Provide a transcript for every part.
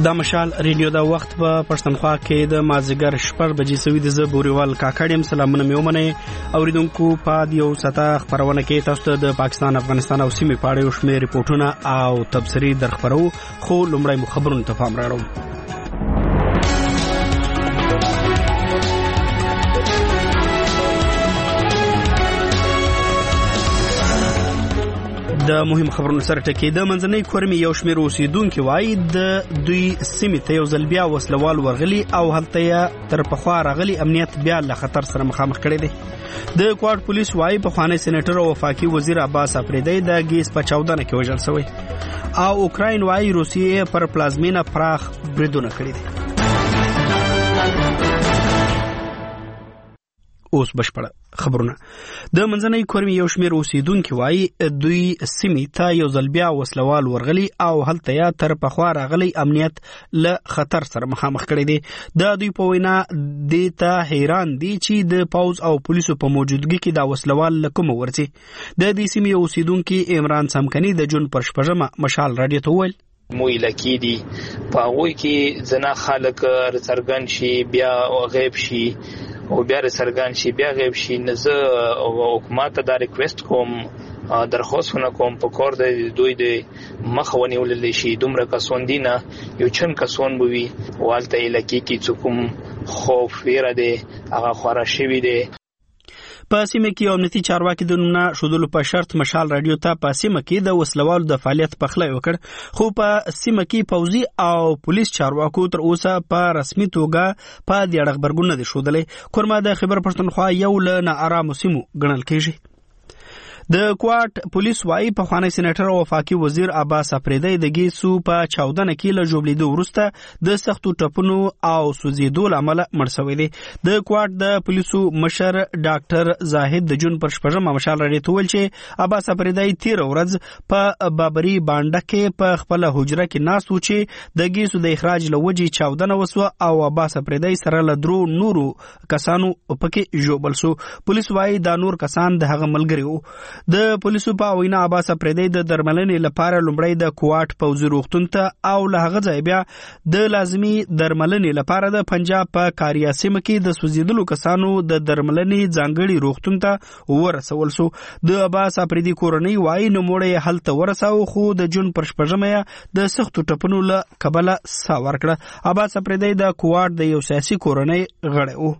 دا مشال ریډیو دا وخت په پښتونخوا کې د مازیګر 6 بجې سوي د زبوريوال کاکړم سلامونه میومنه اوریدونکو په دیو ستا خبرونه کې تاسو د پاکستان افغانستان او سیمې په اړه شمېر ریپورتونه او تبصري درخبرو خو لومړی خبرونه ته پام راوړو. د مهم خبرونو سره ټکی د منځنۍ کورمې یو شمېر اوسیدونکو وایي د دوی سیمې ته یو ځل بیا وسلوال ورغلي او هلته یې تر پخوا راغلي امنیت بیا له خطر سره مخامخ کړی دی. د کوارټ پولیس وایي پخوانی سېنیټر او وفاقي وزیر عباس افریدی د ګیس په چاودنه کې وژل شوی او اوکراین وایي روسیې پر پلازمینه پراخ بریدونه کړي دي. اوس بشپړ خبرونه. د منځنۍ کورمې یو شمېر اوسیدونکو وایي دوی سیمې ته یو ځل بیا وسلوال ورغلي او هلته یې تر پخوا راغلی امنیت له خطر سره مخامخ کړی دی. د دوی په وینا دې ته حیران دي چې د پوز او پولیسو په موجودګۍ کې دا وسلوال له کومه ورځي. د دې سیمې اوسیدونکي عمران سمکني د جون پر 6 مشال رادیو ته وویل مو لکی دي په هغوی کې ځنه خلک څرګند شي بیا غیب شي او بیا سرګان شي بیا غیب شي. نه زه حکومت ته دا ریکوست کوم درخواستونه کوم په کور د دوی د مخ ونیول شي دومره کسون دي نه یو چن کسون بوي والته لکی کې څوک خوف ویره دي هغه خورا شوی دي. په سیمه کې امنیتي چارواکي د نومونه شودلو په شرط مشال رادیو ته په سیمه کې د وسلوالو د فعالیت په خلای وکړ خو په سیمه کې پوځي او پولیس چارواکو تر اوسه په رسمي توګه په دې اړه خبرګون نه دي ښودلې. کورما د خیبر پښتونخوا یو له ناارامو سیمو ګڼل کېږي. د کوارټ پولیس وایي پخوانی سېنیټر او وفاقي وزیر عباس افریدی د ګیسو په چاودنه کې له ژوبلیدو وروسته د سختو ټپونو او سوځېدو له امله مړ شوی دی. د کوارټ د پولیسو مشر ډاکټر زاهد د جون پر 6 مشال رادیو ته ویل چې عباس افریدی تیر ورځ په بابري بانډه کې په خپل حجره کې ناست و چې د ګیسو د اخراج له وجې چاودنه وسوه او عباس افریدی سره له درو نورو کسانو پکې ژوبل شو. پولیس وایي دا نور کسان د هغه ملګري وو. د پولیسو په وینا عباس افریدی د درملنې لپاره لومړی د کوارټ پوځي روغتون ته او له هغه ځای بیا د لازمي درملنې لپاره د پنجاب په کاریا سیمه کې د سوځېدلو کسانو د درملنې ځانګړي روغتون ته ورسول شو. د عباس افریدی کورنۍ وایي نوموړی هلته ورساوه خو د جون پر 6 د سختو ټپونو له کبله ساه ورکړه. عباس افریدی د کوارټ د یو سیاسي کورنۍ غړی و.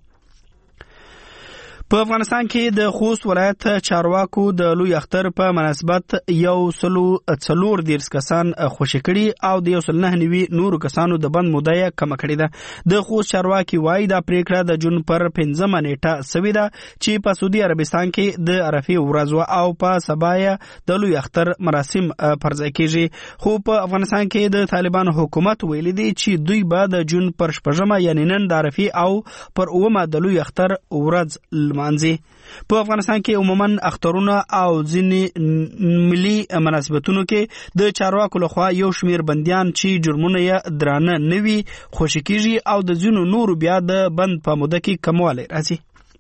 په افغانستان کې د خوست ولایت چارواکو د لوی اختر په مناسبت 140 کسان خوشی کړي او د 109 نورو کسانو د بند موده کم کړي ده. د خوست چارواکي وایي دا پریکړه د جون پر 15 نیټه سوي ده چې په سعودي عربستان کې د عرفه ورځ او په سبا د لوی اختر مراسم پرځای کیږي. خو په افغانستان کې د طالبان حکومت ویلي دی چې دوی به د جون پر 15 یعنی نن د عرفه او پر 9 د لوی اختر ورځ مانځي. په افغانستان کې عموما اخترونه او ځینې ملي مناسبتونو کې د چارواکو لخوا یو شمیر بندیان چې جرمونه یې درانه نه وي خوشي کیږي او د ځینو نورو بیا د بند په موده کې کموالی راځي.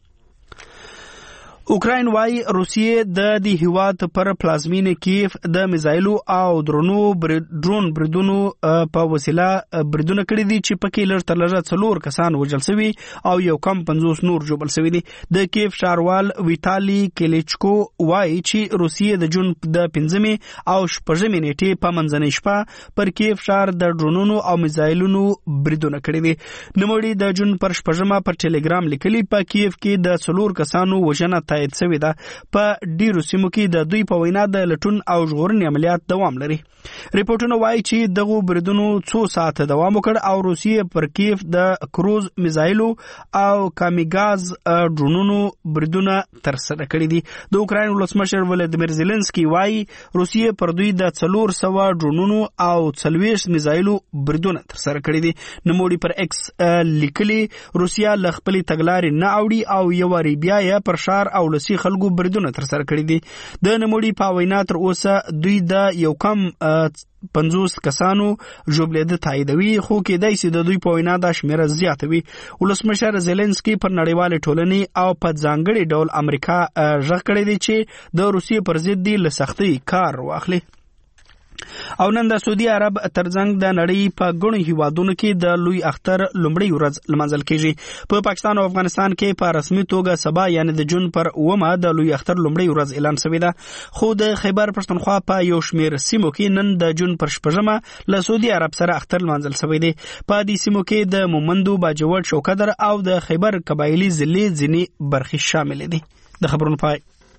اوکراین وایي روسیې د دې هیواد پر پلازمینه کیف د میزایلو او ډرون بریدونو په وسیله بریدونه کړي دي چې پکې لږ تر لږه 4 کسان وژل شوي او یو کم 50 نور ژوبل شوي دي. د کیف ښاروال ویټالي کلیچکو وایي چې روسیې د جون د 15 او 16 نیټې په منځنۍ شپه پر کیف ښار د ډرونونو او میزایلونو بریدونه کړي دي. نوموړي د جون پر 16 پر ټلګرام لیکلي په کیف کې د 4 کسانو وژنه تایید شوې ده. په ډیرو سیمو کې د دوی په وینا د لټون او ژغورنې عملیات دوام لري. ریپورتونه وایي چې دغه بریدونو 2 ساعته دوام وکړ او روسیې پر کیف د کروز میزایلو او کامیګاز ډرونونو بریدونه ترسره کړي دي. د اوکراین ولسمشر ولادیمیر زيلنسکي وایي روسیې پر دوی د 400 ډرونونو او 40 میزایلو بریدونه ترسره کړي دي. نوموړي پر ایکس لیکلي روسیا له خپلې تګلارې نه اوړي او یو وری بیا یې پر شار او لسی خلکو بریدونه ترسره کړي دي. د نوموړي په وینا تر اوسه دوی د یو کم 50 کسانو ژوبلیده تاییدوي خو کېدای شي د دوی په وینا دا شمیره زیاته وي. ولسمشر زيلنسکي پر نړیوال ټولنې او په ځانګړي ډول امریکا غږ کړی دی چې د روسیې پر ضد دی له سختۍ کار واخلي. او نن د سعودي عرب ترڅنګ د نړۍ په ګڼو هیوادونو کې د لوی اختر لومړی ورځ لمانځل کیږي. په پاکستان او افغانستان کې په رسمي توګه سبا یعنی د جون پر 9 د لوی اختر لومړی ورځ اعلان شوې ده، خو د خیبر پښتونخوا په یو شمېر سیمو کې نن د جون پر 8 له سعودي عرب سره اختر لمانځل شوی دی. په دې سیمو کې د مومندو، باجوړ، شوکدر او د خیبر قبایلی ضلع ځینې برخې شامل دي. د خبرونو پای.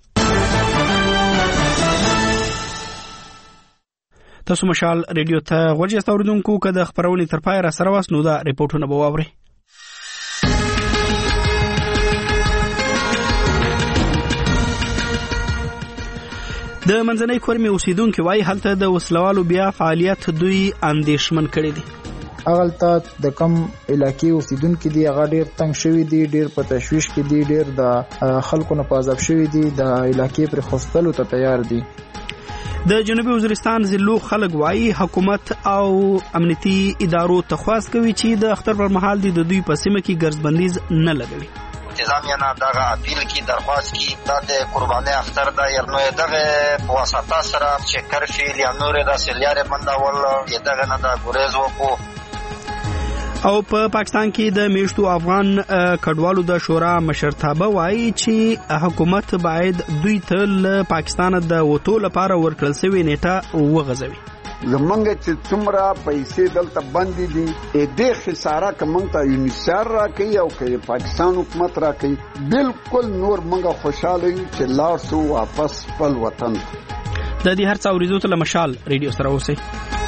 تاسو مشال ریډیو ته غوږی استوریدونکو که د خبرونې تر پای را سره واس نو دا ریپورتونه به واورئ. د منځنۍ کورمې اوسیدونکو وايي هلته د وسلوالو بیا فعالیت دوی اندېښمن کړي دي. هغلته د کم علاقې اوسیدونکو دي هغه ډیر تنگ شوی دي، ډیر په تشویش کې دي، ډیر د خلکو نه پازاب شوی دي، د علاقې پر خوستلو ته تیار دي. د جنوبي وزیرستان ضلعو خلک وايي حکومت او امنیتي ادارو تخواست کوي چې د اختر پر مهال د دوی په سیمه کې ګرځبندیز نه لګوي. انتظامیه نه دغه اپیل کی درخواست کی د قرباني اختر د یرنو دغه په واسطه سره چې کرفیل یا نور د سلیاره منډول دغه نه د ګریز وکړو. او په پاکستان کې د میشتو افغان کډوالو د شورا مشرتابه وايي چې حکومت باید دوی ته له پاکستان د وټو لپاره ورکړل شوی نیټه وغځوي. زمونږ چې څومره پیسې دلته باندې دي دې خساره کوم ته یونیسر راکړي او کې پاکستان حکومت راکړي بالکل نور موږ خوشاله یو چې لاړ شو واپس خپل وطن. د دې هر څه اوریدو ته مشال ریډیو سره اوسئ.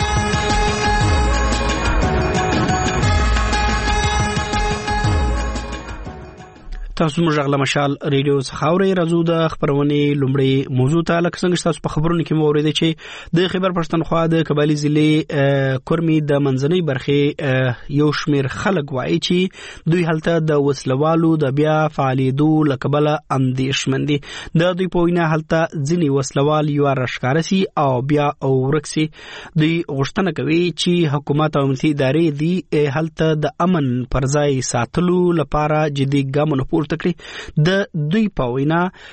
تاسو موږ غلا مشال ریډیو څخه اورئ. راځو د خبرونې لومړی موضوع ته. لکه څنګه چې تاسو په خبرونو کې مو اوریدئ چې د خیبر پښتونخوا د قبایلی ضلع کورمې د منځنۍ برخې یو شمېر خلک وایي چې دوی هلته د وسلوالو د بیا فعالیدو له کبله اندېښمن دي. د دوی په وینا هلته ځینې وسلوال یوه راښکاره سي او بیا ورک سي. دوی غوښتنه کوي چې حکومت او امنیتي ادارې دي هلته د امن پر ځای ساتلو لپاره جدي ګامونه پورته کړي. د دوی په وینا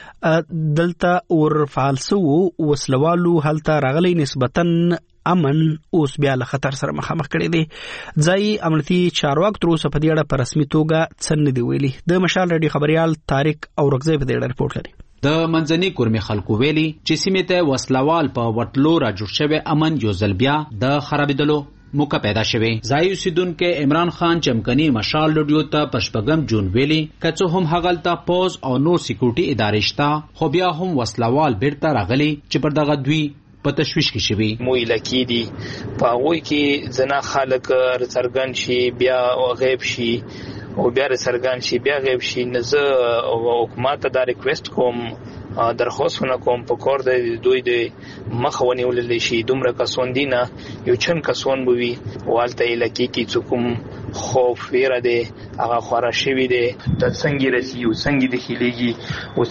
دلته ورفعال سو وسلوالو هلته راغلي نسبتاً امن اوس بیا له خطر سره مخامخ کړي دي. ځای امنیتي چارواکو تر اوسه په دې اړه په رسمي توګه څه نه دي ویلي. د مشال ریډیو خبريال طارق اورغزی په دې اړه رپورټ لري. د منځنۍ کورمې خلکو ویلي چې سیمې ته وسلوال په وټلو را جوړ شوی امن یو ځل بیا د خرابېدلو موقع پیدا شوی. ځای اوسیدونکو عمران خان چمکنی مشال ریډیو ته پشپغم جون ویلي کڅو هم هغلته پوز او نور سکیورټي ادارې شته خو بیا هم وسلوال بیرته راغلي چې پر دغه دوی په تشویش کې شوی. مو علاقې دي په هغوی کې ځنا خلک څرګند شي بیا غیب شي او بیا څرګند شي بیا غیب شي. نه زه حکومت ته دا ریکوست کوم درخواستونه کوم په کور د دوی د مخ ونیول شي. دومره کسون دي نه یو چن کسون بوي والته علاقې کې څوک خوف ویره دي هغه خورا شوی دي د څنګه رسی او څنګه د خلیږي او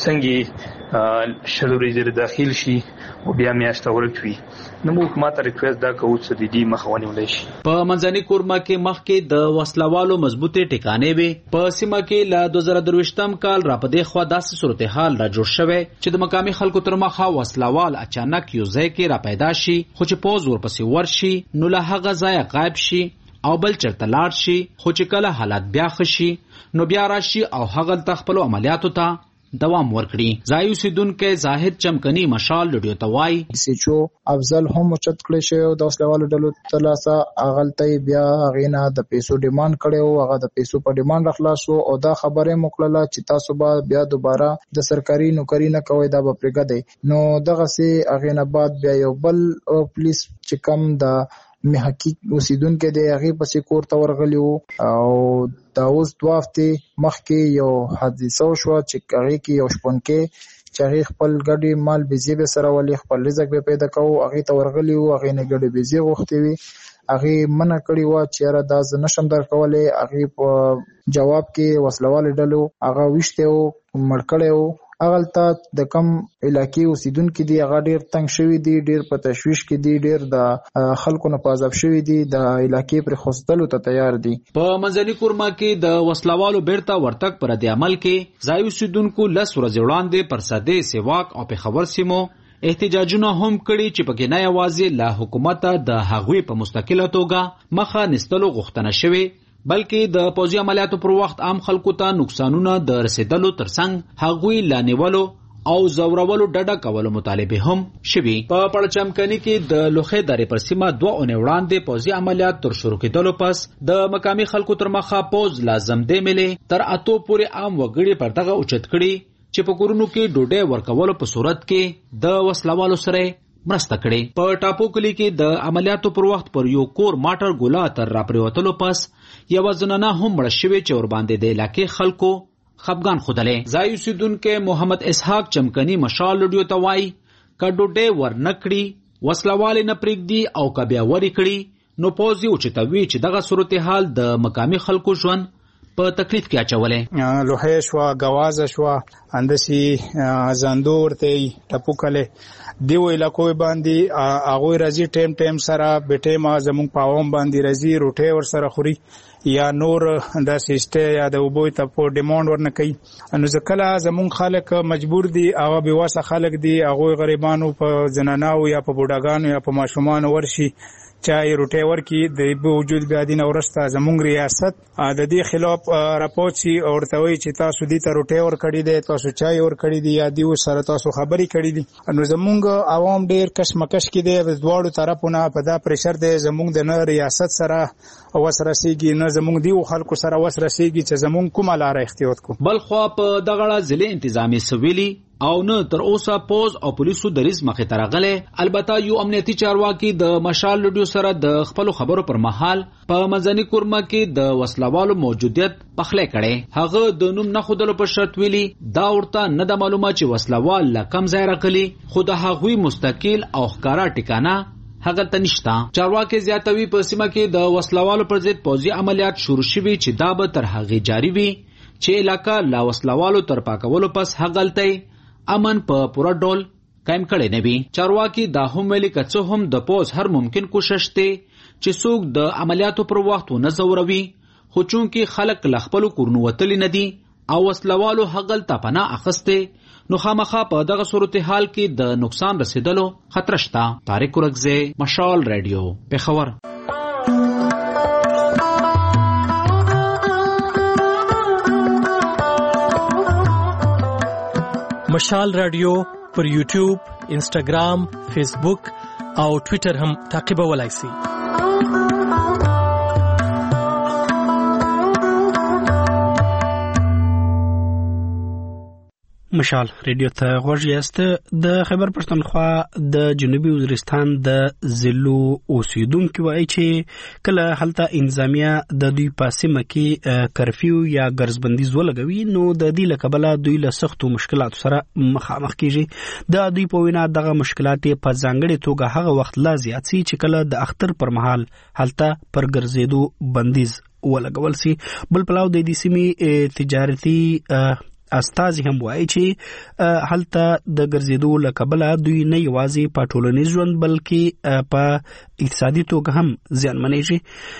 څنګه شلوري زر داخل شي او بیا میاشت ورکوي. نو حکومت ریکوست دا کوي چې د دې مخ ونیول شي. په منځنۍ کورمه کې مخکې د وسلوالو مضبوطه ټکانې وي. په سیمه کې له 2023م کال را پدې خوا داسې صورتحال را جوړ شوه چې د مقامي خلکو تر مخه وسلوال اچانک یو ځای کې را پیدا شي خو چې پوز ورپسې ورشي نو له هغه ځای غایب شي او بل چرته لاړ شي خو چې کله حالات بیا خشي نو بیا راشي او هغه خپل عملیاتو ته دوام ورکړي. ځای اوسیدونکو زاهد چمکنی مشال ریډیو ته وایي سچو افضل هم چت کړی شو د وسلوالو ډلو تلاسه اغلته بیا غینا د پیسو ډیماند کړو هغه د پیسو په ډیماند راخلاصو او دا خبره موکړه چې تاسو به بیا دوباره د سرکاري نوکری نه کوي دا به پرګدي. نو دغه سي اغینا بعد بیا یو بل پولیس چې کم د محقق اوسیدونکو د هغه پسې کور ته ورغلیو او دا اوس 2 هفته مخکې یو حادثه شو چې هغه کې یو شپونکې چې هغه خپل ګډي مال بيزي به سره ولې خپل رزق به پیدا کوو هغه ته ورغلیو هغه نه ګډي بيزي غوښتي وي هغه منع کړی و چې را د نشم در کولې هغه په جواب کې وسلوال ډلو هغه وشته او مړ کړو. اغلته د کم علاقې اوسیدونکو دي هغه ډیر تنگ شوی دي ډیر په تشویش کې دي ډیر د خلکو نه پازاب شوی دي د علاقې پر خوستلو ته تیار دي. په منځنۍ کورمه کې د وسلوالو بیرته ورتګ پر د عمل کې ځای اوسیدونکو لس ورځې وړاندې پر سده سیواک او په خبر سیمو احتجاجونه هم کړي چې پکې نه یوازې له حکومت د هغوی په مستقله توګه مخه نستلو غوښتنه شوې بلکې د پوځي عملیاتو پر وخت عام خلکو ته نقصانونه د رسیدلو ترڅنګ هغوی لا نیولو او زورولو ډډه کولو مطالبه هم شوي. په پړچمکني کې د لوخې درې پر سیمه 2 اونۍ وړاندې پوځي عملیات تر شروع کېدلو پس د مقامي خلکو تر مخه پوځ لازم دی ملي تر 8 پورې عام وګړي پر دغه اوچت کړي چې په کورونو کې ډوډۍ ورکولو په صورت کې د وسلوالو سره مرسته کړي. په ټاپو کلی کې د عملیاتو پر وخت پر یو کور ماټر ګولا تر راپریوتلو پس یو زنانه هم مړه شوې چې ور باندې د علاقې خلکو خفګان خودلې. ځای اوسیدونکو محمد اسحاق چمکني مشال لډیو ته وایي که ډوډۍ ور نکړي وسلوال نه پرېږدي او که بیا ورې کړي نو پوځي اوچتوي چې دغه صورتحال د مقامي خلکو ژوند په تکلیف کې اچولې. لوحې شوه، ګوازه شوه، اندسي زندو ورته ټپوکلې دیو علاقو باندې هغوی راځي ټیم سره به ټیمه زموږ په عوام باندې راځي روټۍ ورسره خوري یا نور داسې شته یا د اوبو ته په ډیمانډ ورنه کوي. نو ځکه زموږ خلک مجبور دي هغه بېوسه خلک دي هغوی غریبانو په زناناو یا په بوډاګانو یا په ماشومانو ورشي چای روټۍ ورکي د وجود بیا دین ورسته زموږ ریاست د دې خلاف راپورټ شي او ورته وایي چې تاسو دې ته روټۍ ورکړي دي تاسو چای ورکړي دي یا دیو سره تاسو خبرې کړي دي. نو زموږ عوام ډېر کشمکش کې دي د دواړو طرفونه په دا پریشر دی زموږ د نه ریاست سره وس رسیږي نه زموږ دیو خلکو سره وس رسیږي چې زموږ کومه لاره اختیار کو. بل خو په دغه ضلع انتظامی سویلي او نه تر اوسه پوز او پولیسو دریز مخې ته راغله. البته یو امنیتي چارواکي د مشال لډیو سره د خپل خبرو پر مهال په مزنی کورمه کې د وسلوالو موجودیت پخله کړي. هغه د نوم نه خودلو په شرط ویلي دا ورته نه د معلومه چې وسلوال لا کم ځای راغلي خو د هغوی مستقل او ښکارا ټکانه هغه ته نشته. چارواکي زیاتوي په سیمه کې د وسلوالو پر ضد پوځي عملیات شروع شوي چې دا به تر هغې جاری وي چې علاقه لا وسلوالو تر پاکولو پس هغلته امن په پوره ډول قائم کړي نه وي. چارواکي دا هم ویلي که څه هم د پوځ هر ممکن کوشش دی چې څوک د عملیاتو پر وخت ونه ځوروي خو چونکې خلک له خپلو کورونو وتلي نه دي او وسلوالو هغلته پناه اخیستې نو خامخا په دغه صورتحال کې د نقصان رسیدلو خطر شته. طارق ورکزی، مشال رادیو، پېښور. مشال رادیو پر یوټیوب، انسټاګرام، فیسبوک او ټویټر هم تعقیبولای شئ. مشال ریډیو ته غوږ یاست. د خیبر پښتونخوا د جنوبي وزیرستان د ضلعو اوسیدونکو وایي چې کله هلته انتظامیه د دوی په سیمه کې کرفیو یا ګرځبندیز ولګوي نو د دې له کبله دوی له سختو مشکلاتو سره مخامخ کیږي. د دوی په وینا دغه مشکلات په ځانګړې توګه هغه وخت لا زیات سي چې کله د اختر پر مهال هلته پر ګرځېدو بندیز ولګول سي. بل پلاو د دې سیمې تجارتي استازي هم وایي چې هلته د ګرځېدو له کبله دوی نه یوازې په ټولنیز ژوند بلکې په اقتصادي توګه هم زیانمنېږي.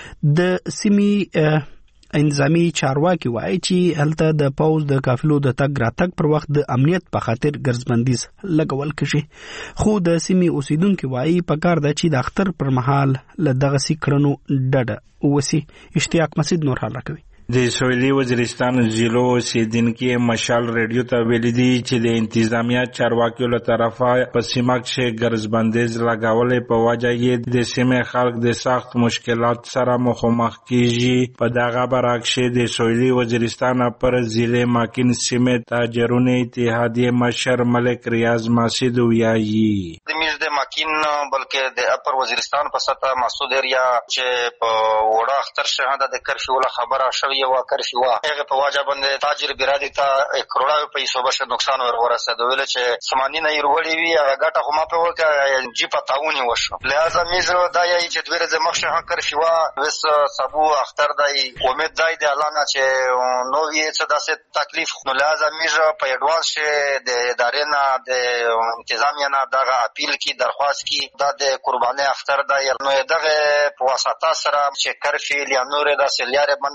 د سیمې انتظامي چارواکي وایي چې هلته د پوځ د قافلو د تګ راتګ پر وخت د امنیت په خاطر ګرځبندیز لګول کېږي خو د سیمې اوسیدونکو وایي پکار ده چې د اختر پر مهال له دغسې کړنو ډډه وسي. اشتیاق مسعود نور حال راکوي. د سویلي وزیرستان ضلعو اوسیدونکي مشال ریډیو ته ویلي دي چې د انتظامیه چارواکیو له طرفه په سیمه کې ګرځبندیز لګولې په وجه یې د سیمې خلک د سخت مشکلات سره مخامخ کیږي. په دغه برعکس د سویلي وزیرستان پر ضلع ماکین سیمې تاجرونو اتحادیې مشر ملک ریاض مسعود وایي د ماکین بلکې د اپر وزیرستان په سطح مسعود ایریا چې په وړه اختر شهاده د کرفیو له خبره شوی و کرفیو هغه په واجب باندې تاجر برادي ته کروڑاو پیسو بشه نقصان ورسېد ویل چې 80 نه وروړي وی هغه ګټه خو ما په وکه جی پتاونی وشو. لہذا میزو دا یی چې دوی د مخشه کرفیو وس سبو اختر دای امید دای د اعلان چې نو یې څه داسې تکلیف نو لہذا میزو په ایڈوانس د ادارې نه د انتظامیه نه دغه اپیل کی درخواست کی د قرباني اختر دای نو دغه په واسطه سره چې کرفی یا نور د سلیاره بندول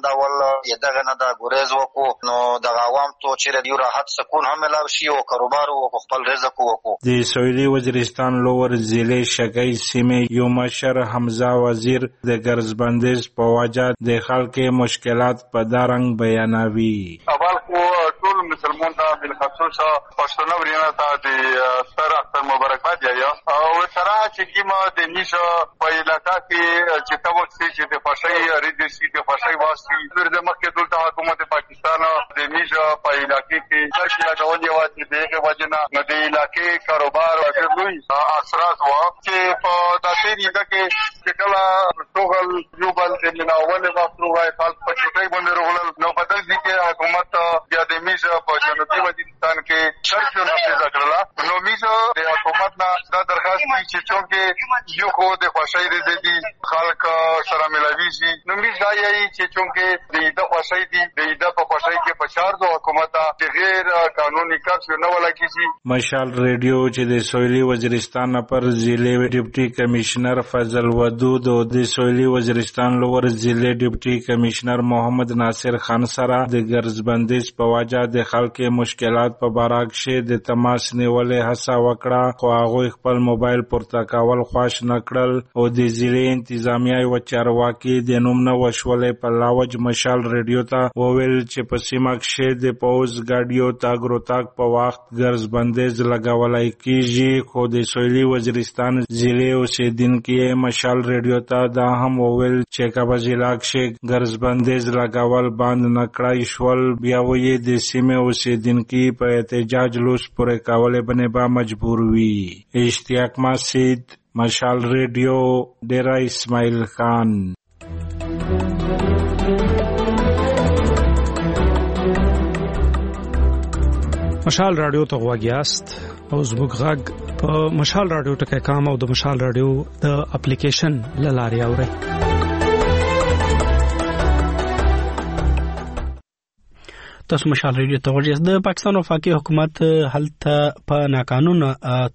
دغه نه د ګریز وکړو نو د عوام ته چې د راحت سکون هم ملاو شي او کاروبار او خپل رزق وکړو. د سویلي وزیرستان لور ضلع شګۍ سیمې یو مشر حمزه وزیر د ګرزبندیز په وجه د خلکو مشکلات په دارنګ بیانوي. اول خو ټول مسلمان ته بالخصوص پښتون ورینه ته د سر اختر مبارکباد یا او سره چې کیما د نیشه په علاقہ کې چې تاسو چې د فاشي ریډیسي د فاشي واسي د مکه دولت حکومت پاکستان د نیشه په علاقې کې چې لګولې و چې دغه وجنه د علاقې کاروبار او لوی اثرات و چې په داسې ریګه کې چې کله ټول یو بل د مناول واسو راي خلک په چټي باندې رغول نو بدل دي چې حکومت یا د نیشه په جنوبي وزیرستان کې شرط نافذ کړل نو میزه د حکومت نه دا درخواست چې چونکه یو خو د خوشای دي خلک سره ملوي شي نو میز دا یی چې چونکه د خوشای دي د په خوشای کې پچار دو حکومت د غیر قانوني کار نه ولا کیږي. مشال ریډیو چې د سویلي وزیرستان پر ضلع ډیپټي کمشنر فضل ودود او د سویلي وزیرستان لور ضلع ډیپټي کمشنر محمد ناصر خان سره د ګرزبندیز په وجه د خلکو مشکلات په باره کې د تماس نیولې هڅه وکړه خو هغه خپل موبایل پورته کول خوښ نکړل او د ضلع انتظامیه او چارواکي د نوم نه وشولې په لاوج مشال ریډیو ته وویل چې په سیمه کې د پوز ګاډیو تاګ روتاګ په وخت ګرزبندیز لګولای کیږي خو د سویلي وزیرستان ضلع اوسیدونکو مشال ریډیو ته دا هم وویل چې کابه ضلع کې ګرزبندیز لګول باندې نکړای شول بیا وې د سیمه اوسیدونکو په احتجاج لوس پورې کولې باندې با مجبور وي. اشتیاق مسجد مشال ریډیو ډیرا اسماعیل خان. مشال رادیو ته غواګیاست او زموږ غږ په مشال رادیو ټکي کام او د مشال رادیو د اپلیکیشن لاري اوري. تاسو مشال ریډیو ته ورجس د پاکستان وفاقي حکومت هلته په ناقانونه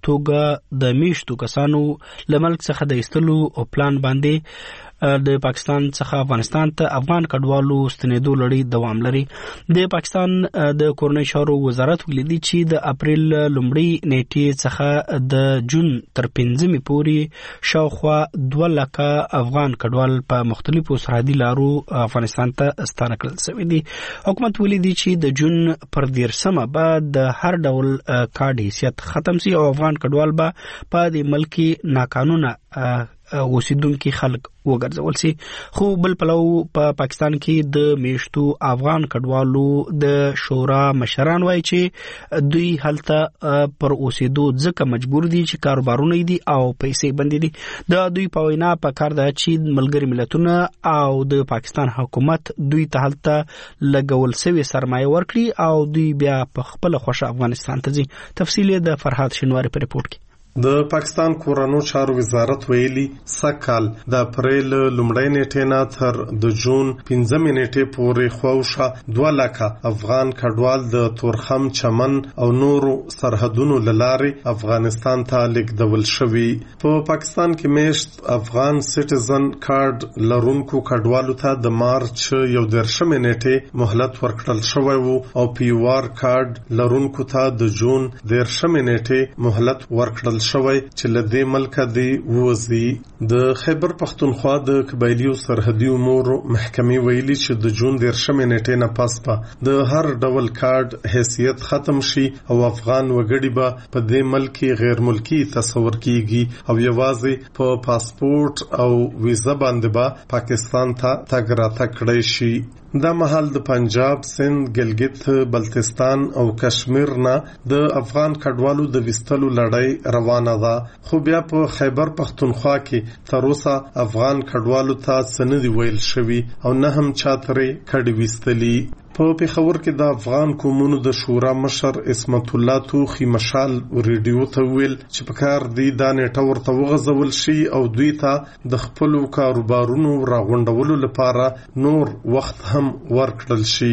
توګه د میشتو کسانو لملک څخه د ایستلو او پلان باندې د پاکستان څخه افغانستان ته افغان کډوالو ستنېدو لړۍ دوام لري. د پاکستان د کورنۍ چارو وزارت ولیدي چې د اپریل لومړۍ نیټې څخه د جون تر 15 پورې شاوخوا 2 لکه افغان کډوال په مختلفو سرحدي لارو افغانستان ته ستانه کړل شوي دي. حکومت ولیدي چې د جون پر 13 بعد د هر ډول کارډ حیثیت ختم سي او افغان کډوال به په د ملکی ناقانونه اوسیدونکو خلک وګرځول سي. خو بل پلو په پاکستان کې د میشتو افغان کډوالو د شورا مشران وایي چې دوی هلته پر اوسیدو ځکه مجبور دي چې کاروبارونه دي او پیسې بندي دي. د دوی په وینا په کار ده چې ملګری ملتونه او د پاکستان حکومت دوی ته هلته لګول سوي سرمایه ورکړي او دوی بیا په خپل خوښه افغانستان ته ځي. تفصیل د فرحات شینواری په ریپورت کې. د پاکستان کورونو چارو وزارت ویلي سکهال د اپریل لومړۍ نیټې نه تر د جون 15 نیټې پورې خوښه 2 لکه افغان کډوال د تورخم چمن او نورو سرحدونو لارې افغانستان ته لیږدول شوي. په پاکستان کې میشت افغان سټیزن کارډ لرونکو کډوالو ته د مارچ 11 نیټې مهلت ورکړل شوی وو او پیوار کارډ لرونکو ته د جون 13 نیټې مهلت ورکړل شوی چې لدې ملک دی وزي. د خیبر پختونخوا د قبایلیو سرحدي امور محکمې ویلي چې د جون 13 نیټې نه پس په د هر ډول کارډ حیثیت ختم شي او افغان وګړي به په دې ملک غیر ملکی تصور کیږي او یوازې په پاسپورت او ویزا باندې به پاکستان ته تګ راتګ کړی شي. دا مهال د پنجاب، سند، ګلګت بلتستان او کشمیر نه د افغان کډوالو د وستلو لړۍ روانه ده. خو بیا په خیبر پختونخوا کې تر اوسه افغان کډوالو ته څه نه دي ویل شوي او نه هم چا ترې کډې ویستلي. په پېښور کې د افغان قومونو د شورا مشر اسمت الله توخي مشال ریډیو ته ویل چې په کار دی دا نیټه ورته وغځول شي او دوی ته د خپلو کاروبارونو راغونډولو لپاره نور وخت هم ورکړل شي.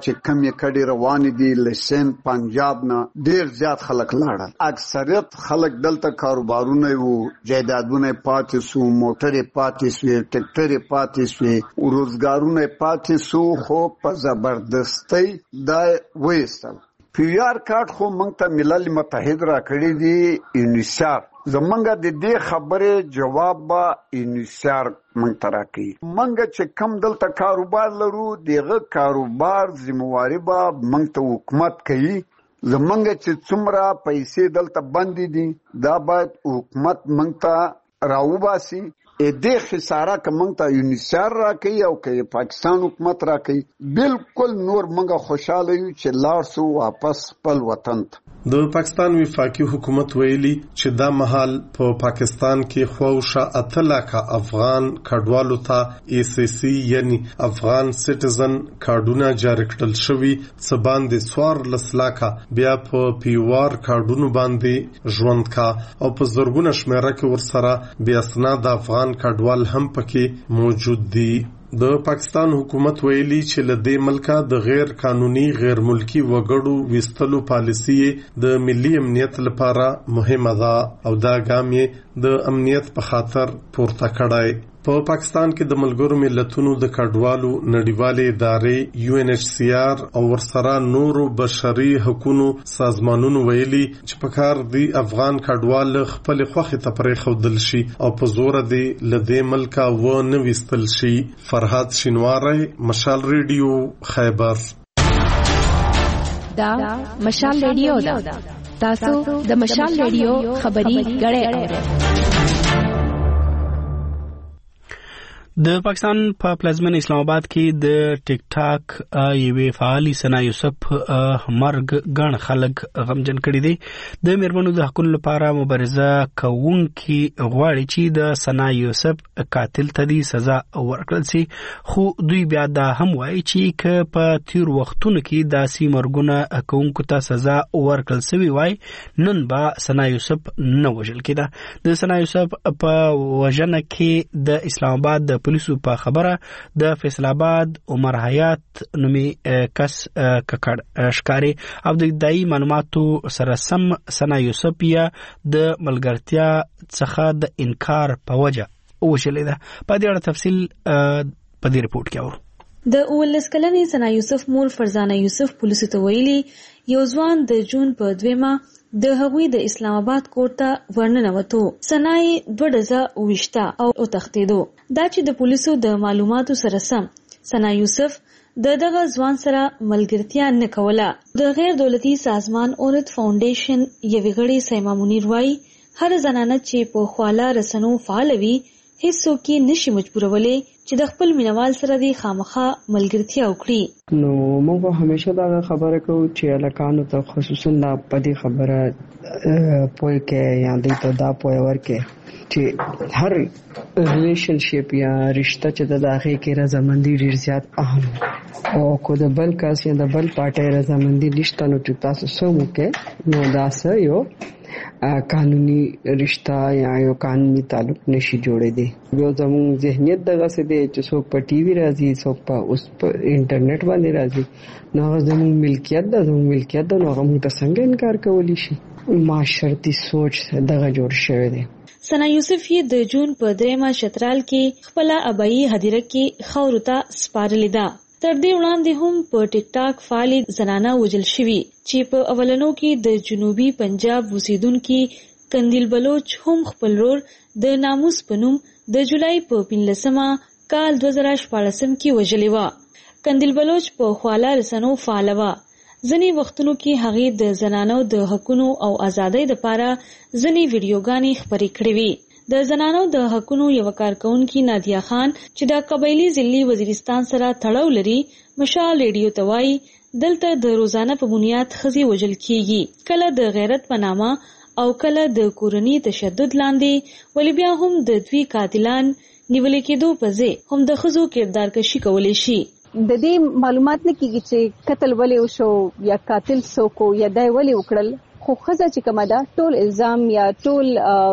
چې کمی کډي روان دي لسن پنجاب نه ډیر زیات خلک لاړل. اکثریت خلک دلته کاروبارونه وو، جایدادونه پاتې سو، موټرې پاتې سو، ټریکټرې پاتې سو، روزګارونه پاتې سو، خو په زبردستی دا وېستل. پیار کارت خو مونږ ته ملل متحد را کړی دی یونیسار. زمونږ د دې خبرې جواب به یونیسار مونږ ته راکړي. مونږ چې کم دلته کاروبار لرو دغه کاروبار ذمہواری به مونږ ته حکومت کوي. زمونږ چې څومره پیسې دلته بندې دي دا باید حکومت مونږ ته راوباسي. دې خساره که مونږ ته یونیسار راکوي او که پاکستان حکومت راکوي بالکل نور مونږ خوشحاله یو چې لاړ سو واپس خپل وطن ته. د پاکستان وفاقي حکومت ویلي چې دا مهال په پاکستان کې خواوشا 8 لکه افغان کډوالو ته ACC یعنی افغان سټیزن کارډونه جاری کړل شوی، څه باندې 14 لکه بیا په پیوار کارډونو باندې ژوند کا او په زرګونه شمیره کې ورسره بیا اسناد افغان کډوال هم پکې موجود دي. د پاکستان حکومت ویلي چې له دې ملکه د غیر قانوني غیر ملکی وګړو وستلو پالیسي د ملي امنیت لپاره مهمه ده او دا ګام یې د امنیت په خاطر پورته کړای. په پاکستان کې د ملګرو ملتونو د کډوالو نړیوالې ادارې UNHCR او ورسره نورو بشري حقوقو سازمانونو ویلي چې په کار دی افغان کډوال خپل خوخه ته پرې خودل شي او په زور دی لدې ملکه و نه وستل شي. فرهاد شینواری، مشال ریډیو، خیبر. دا مشال ریډیو دا تاسو د مشال ریډیو خبري غړې اورئ. د پاکستان په پلازمین اسلام آباد کې د ټیک ټاک یوې فعالي ثنا یوسف مرګ ګڼ خلک غمجن کړي دي. د میرمنو د حقوقو لپاره مبارزه کوونکي غواړي چې د ثنا یوسف قاتل ته د سزا ورکړل شي، خو دوی بیا دا هم وایي چې که په تیر وختونو کې داسې مرګونه کوونکو ته سزا ورکړل شوی وای نن به ثنا یوسف نه وژل کېده. د ثنا یوسف په وژنه کې د اسلام آباد د پولیسو په خبره د فیصل آباد عمر حیات نومي کس ککړ ښکاری او د دایي معلوماتو سره سم ثنا یوسف یا د ملګرتیا څخه د انکار په وجه وشلې ده. په دې اړه تفصیل په دې رپورت کې اورو. د 19 کلنې ثنا یوسف مور فرزانه یوسف پولیسو ته ویلي یو ځوان د جون په 2 د هغوی د اسلام آباد کور ته ورننوتو. ثنای 2020 او تختیدو. دا چې د پولیسو د معلوماتو سره سم ثنا یوسف دغه ځوان سره ملګرتیا نه کوله. د غیر دولتي سازمان اورت فاونډیشن یوې غړي سیما منیر وایي هر زنانه چې په خواله رسنو فعال وي هیڅوک نشي مجبورولې چې د خپل مینوال سره د خامخا ملګرتیا وکړي. نو موږ همیشه دا خبره کوو چې الکانو ته خصوصا دا پدې خبره پوي کې یا د ته دا پوي ورکه چې هر ریلیشنشپ یا رشتہ چې د داخلي کې رضامندي ډیر زیات اهم او کو د بل کس یا د بل پارټي رضامندي نشته نو چې تاسو سمو کې نو دا سه یو قانوني رشتہ یا یو قانوني تعلق نشي جوړې دي. یو زموږ ذهنیت دغه څه دی چې څوک په ټي وي راځي څوک په اوس په انټرنیټ باندې راځي نو زموږ ملکیت ده نو هغه موږ ته څنګه انکار کولی شي. معاشرتي سوچ دغه جوړ شوی دی. ثنا یوسف یې د جون په 3 شترال کې خپل ابایي هدیره کې خاورو ته سپارلې ده. تر دې وړاندې هم په ټیک ټاک فعال زنانه وژل شوی چې په اولنو کې د جنوبي پنجاب اوسیدونکو کندیل بلوچ هم خپل رور د ناموس په نوم د جولای په 15 کال 2014 کې وژلې و. کندیل بلوچ په خواله رسنو فعال و. ځینې وختونو کې هغه د زنانو د حقوقو او ازادۍ لپاره ځینې ویډیوګانې خپرې کړې وې. د زنانو د حقوقو یو کارکونکي نادیا خان چې د قبایلی ضلعي وزیرستان سره تړاو لري مشال ریډیو ته وایي دلته د روزانه په بنیاد خزي وژل کیږي، کله د غیرت په نامه او کله د کورنی تشدد لاندې، ولې بیا هم د دوی قاتلان نیول کېدو په ځای هم د خزو کردار کشي کولی شي. د دې معلومات نه کیږي چې قتل ولې وشو یا قاتل څوک یا دای ولې وکړل خو خزه چې کومه ده ټول الزام یا ټول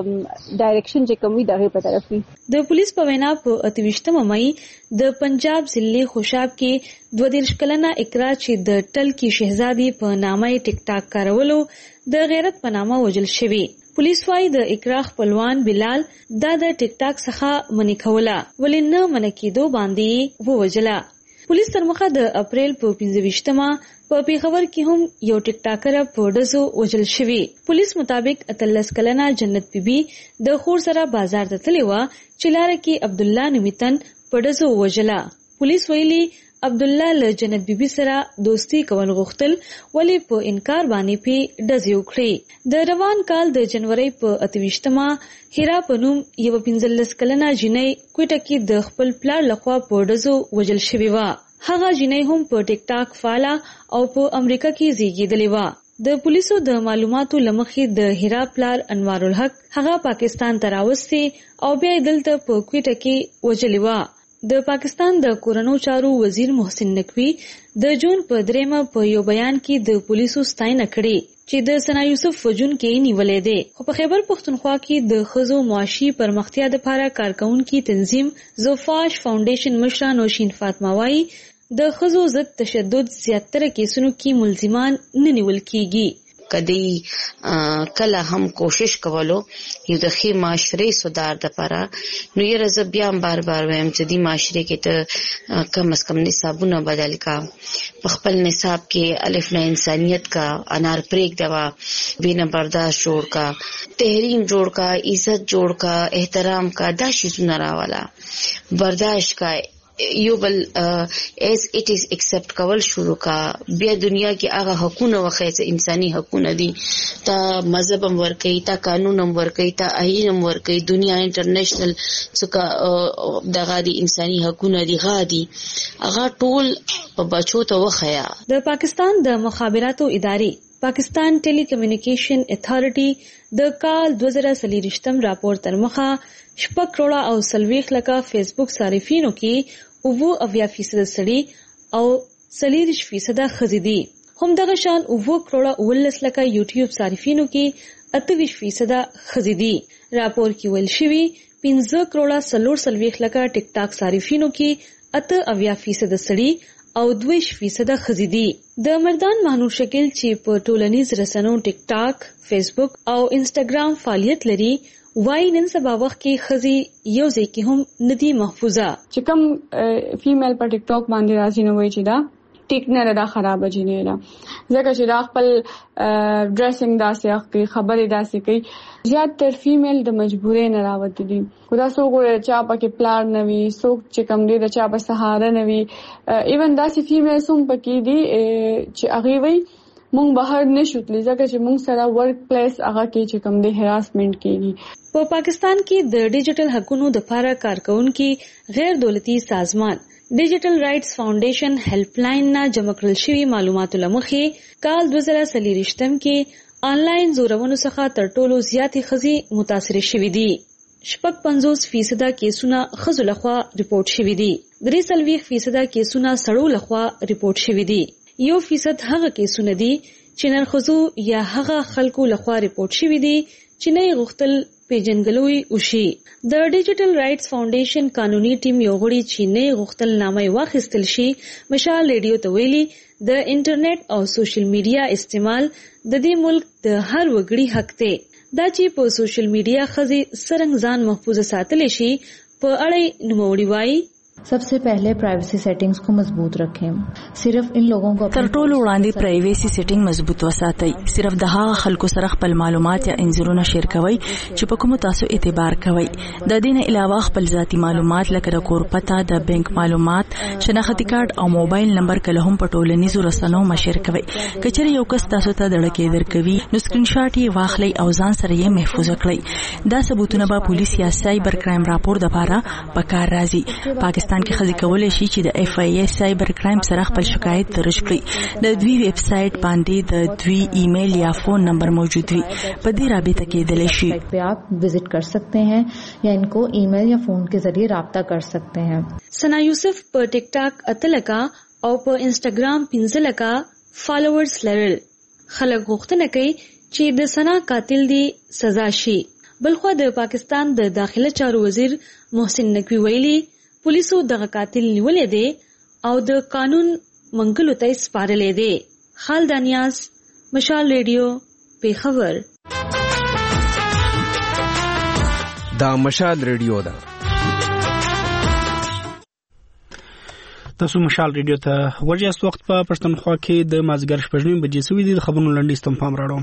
ډایرکشن چې کومي دغه په طرف وي. د پولیس په وینا په 28 مئی د پنجاب ضلع خوشاب کې 22 کلنه اقرا چې د ټل کې شهزادي په نامه ټیک ټاک کارولو د غیرت په نامه وجل شوی. پولیس وايي د اقرا خپلوان بلال د ټیک ټاک څخه منی کوله ولنه منکیدو باندې ووجلا. پولیس تر مخه د اپریل په 25مه په پیښور کې هم یو ټیک ټاکر په ډزو وجل شوی. پولیس مطابق 13 کلنه جنت بیبي د خور سره بازار ته تللی و چې لار کې عبد الله نمیتن په ډزو وجلا. پولیس ویلي عبد الله له جنت بیبي سره دوستی کول غوښتل ولی په انکار باندې په ډز یو کړی. د روان کال د جنوري په 28مه هیرا پنوم یو 15 کلنه جنۍ کوټه کې د خپل پلار لخوا په ډزو وجل شوی و. هغه جنۍ هم په ټیک ټاک فعاله او په امریکا کې زیږیدلې و. د پولیسو د معلوماتو لمخې د هیرا پلار انوار الحق هغه پاکستان ته راوستي او بیا دلته په کوټه کې وجلې و. د پاکستان د کورونو چارو وزیر محسن نقوی د جون په 3 په یو بیان کې د پولیسو ستاینه کړې چې د ثنا یوسف وجون کې نیولې ده. خو په خیبر پختونخوا کې د خزو معاشي پرمختیا لپاره کارکونکو تنظیم زوفاش فاونډیشن مشره نوشین فاطمه وايي د خزو ضد تشدد زیاتره کیسونو کې ملزمان نه نیول کیږي. کدی کله هم کوشش کولو یو د خې معاشري سودار د پاره نو یې رز بیا بار بار ویم چې د معاشري کې ته کم از کم نصابونه بدل کا په خپل نصاب کې الف له انسانيت کا انار پریک دوا بینه برداشت جوړ کا تحریم جوړ کا عزت جوړ کا احترام کا دا شیزونه راوالا برداشت کا یو بل ایز اٹ از ایکسپٹ کول شروع کا بیا دنیا کې هغه حقوقونه وخت انساني حقوقونه دي تا مذهب هم ورکي تا قانون هم ورکي تا آئین هم ورکي دنیا انټرنیشنل څخه دغه دي انساني حقوقونه دي غادي هغه ټول په بچو ته وخیا. د پاکستان د مخابراتو ادارې پاکستان ټیلی کمیونیکیشن اتھارټي د کال 2023 راپور تر مخه 6 کروڑه او 40 لکه فیسبوک صارفینو کې 90% سړي او 40% خزيدي هم دغه شان 9 کروڑه 19 لکه یوټیوب صارفینو کې 28% خزيدي. راپور کې ویل شوی 15 کروڑه 40 لکه ټیک ټاک صارفینو کې 88% سړي او 2% خزيدي. د مردان مانو شکل چې په ټولنیز رسنو ټیک ټاک، فیسبوک او انسټاګرام فعالیت لري وای نن سبا وخت کې خزي یو ځای کې هم ندي محفوظه. چې کوم فیمیل په ټیک ټاک باندې راځي نو وای چې دا ټیک نه دا خراب جنې نه ځکه چې دا خپل ډریسینګ داسې اخلي خبرې داسې کوي زیات تر فیمیل د مجبورې نه راوته دي. خدا سو ګوره چا پکې پلان نه وي څوک چې کم دی د چا په سهاره نه وي ایون داسې فیمیل هم پکې دي چې هغه وي مونږ بهر نشوتلی ځکه چې مونږ سره ورک پلیس هغه کې چې کم دی هراسمنت کیږي. په پاکستان کې د ډیجیټل حقوقو د لپاره کارکونکو غیر دولتي سازمان ډیجیټل رائټس فاونډیشن هیلپ لاین نه جمع کړل شوی معلوماتو لمخې کال 2023 کې آنلاین زورونو څخه تر ټولو زیاتې خزي متاثر شوې دي. 55% کیسونه خزو لخوا ریپورت شوې دي. 43% کیسونه سړو لخوا ریپورت شوې دي. 1% هغه کیسونه دي چې نرخصو یا هغه خلکو لخوا ریپورت شوي دي چې نه غوښتل پیژنګلوي وشي. د ډیجیټل رائټس فاونډیشن قانوني ټیم یو غړي چې نه غوښتل نامه واخیستل شي مشال ریډیو ته ویلي د انټرنیټ او سوشل میډیا استعمال د دې ملک د هر وګړي حق دی. دا چې په سوشل میډیا خزي سرنګ ځان محفوظ ساتل شي په اړه نوموړي وایي सबसे पहले privacy settings को मजबूत रखें. सिर्फ इन लोगों को تر ټولو وړاندې پرایویسي سیټینګ مضبوط وساتئ. صرف د هغه خلکو سره خپل معلومات یا انځورونه شیر کوئ چې په کوم تاسو اعتبار کوئ. د دې نه علاوه خپل ذاتی معلومات لکه د کور پته، د بانک معلومات، شناختی کارت او موبایل نمبر کله هم په ټولنیزو رسنیو مشر کوئ. کچېرې یو کس تاسو ته دړکې درکوي نو سکرین شاټ یې واخلئ او ځان سره یې محفوظ کړئ. دا ثبوتونه به پولیس یا سایبر کرایم راپور لپاره پکار راځي. پاکستان کې خزي کولای شي چې د اف ای اس سایبر کرایم سره خپل شکایت درج کړي. د دوی ویب سټ باندې د دوی ایمیل یا فون نمبر موجود وي. په دې رابطه کېدلی شي. पे आप विजिट कर सकते हैं या इनको ईमेल या फोन के जरिए राब्ता कर सकते हैं. सना यूसुफ पर टिक टॉक 8 لکه او په انستګرام 15 لکه فالوورز لرل. خلک غوښتنه کوي چې د سنا قاتل دی سزا شي. بلخوا د پاکستان د داخله چارو وزیر محسن نقوی ویلي پولیسو دغه قاتل نیولې دی او د قانون منګلو ته سپارلې دی. خالد انیاز، مشال ریډیو، پیښور. دا مشال ریډیو ده. تاسو مشال ریډیو ته ورجاست. وخت په پښتونخوا کې د مازیګر 6:30 بجې سوي دي. د خبرونو لنډیز ته پام راوړم.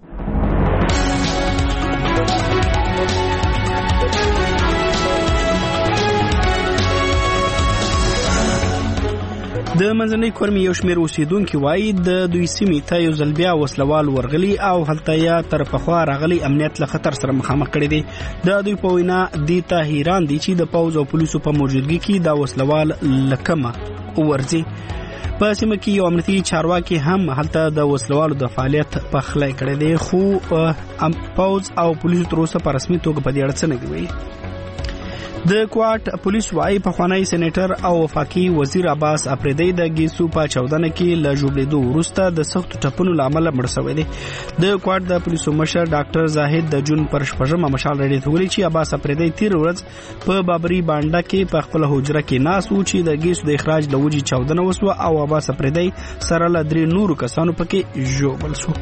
د منځنۍ کورمې یو شمېر اوسیدونکي وایي د دوی سیمې ته یو ځل بیا وسلوال ورغلي او هلته یې تر پخوا راغلي امنیت له خطر سره مخامخ کړي دي. د دوی په وینا دې ته حیران دي چې د پوځ او پولیسو په موجودګۍ کې دا وسلوال له کومه ورځي. په سیمه کې یو امنیتي چارواکي هم هلته د وسلوالو د فعالیت پخلی کړی دی، خو پوځ او پولیسو تر اوسه په رسمي توګه په دې اړه څه نه دي ویلي. د کوټ پولیس وايي پخوانی سېنیټر او وفاقي وزیر عباس اپریدی د ګیسو په 14 کې له جوړېدو وروسته د سختو ټپونو لامل مړ شوی دی. د کوټ د پولیسو مشر ډاکټر زاهد د جون پر 14 مشال ریډیو ته ویلي چې عباس اپریدی تیر ورځ په بابری بانډا کې په خپل حجره کې ناس و چې د ګیسو د اخراج لوجي 14 وسو او عباس اپریدی سره له 3 نورو کسانو پکې ژوبل شو.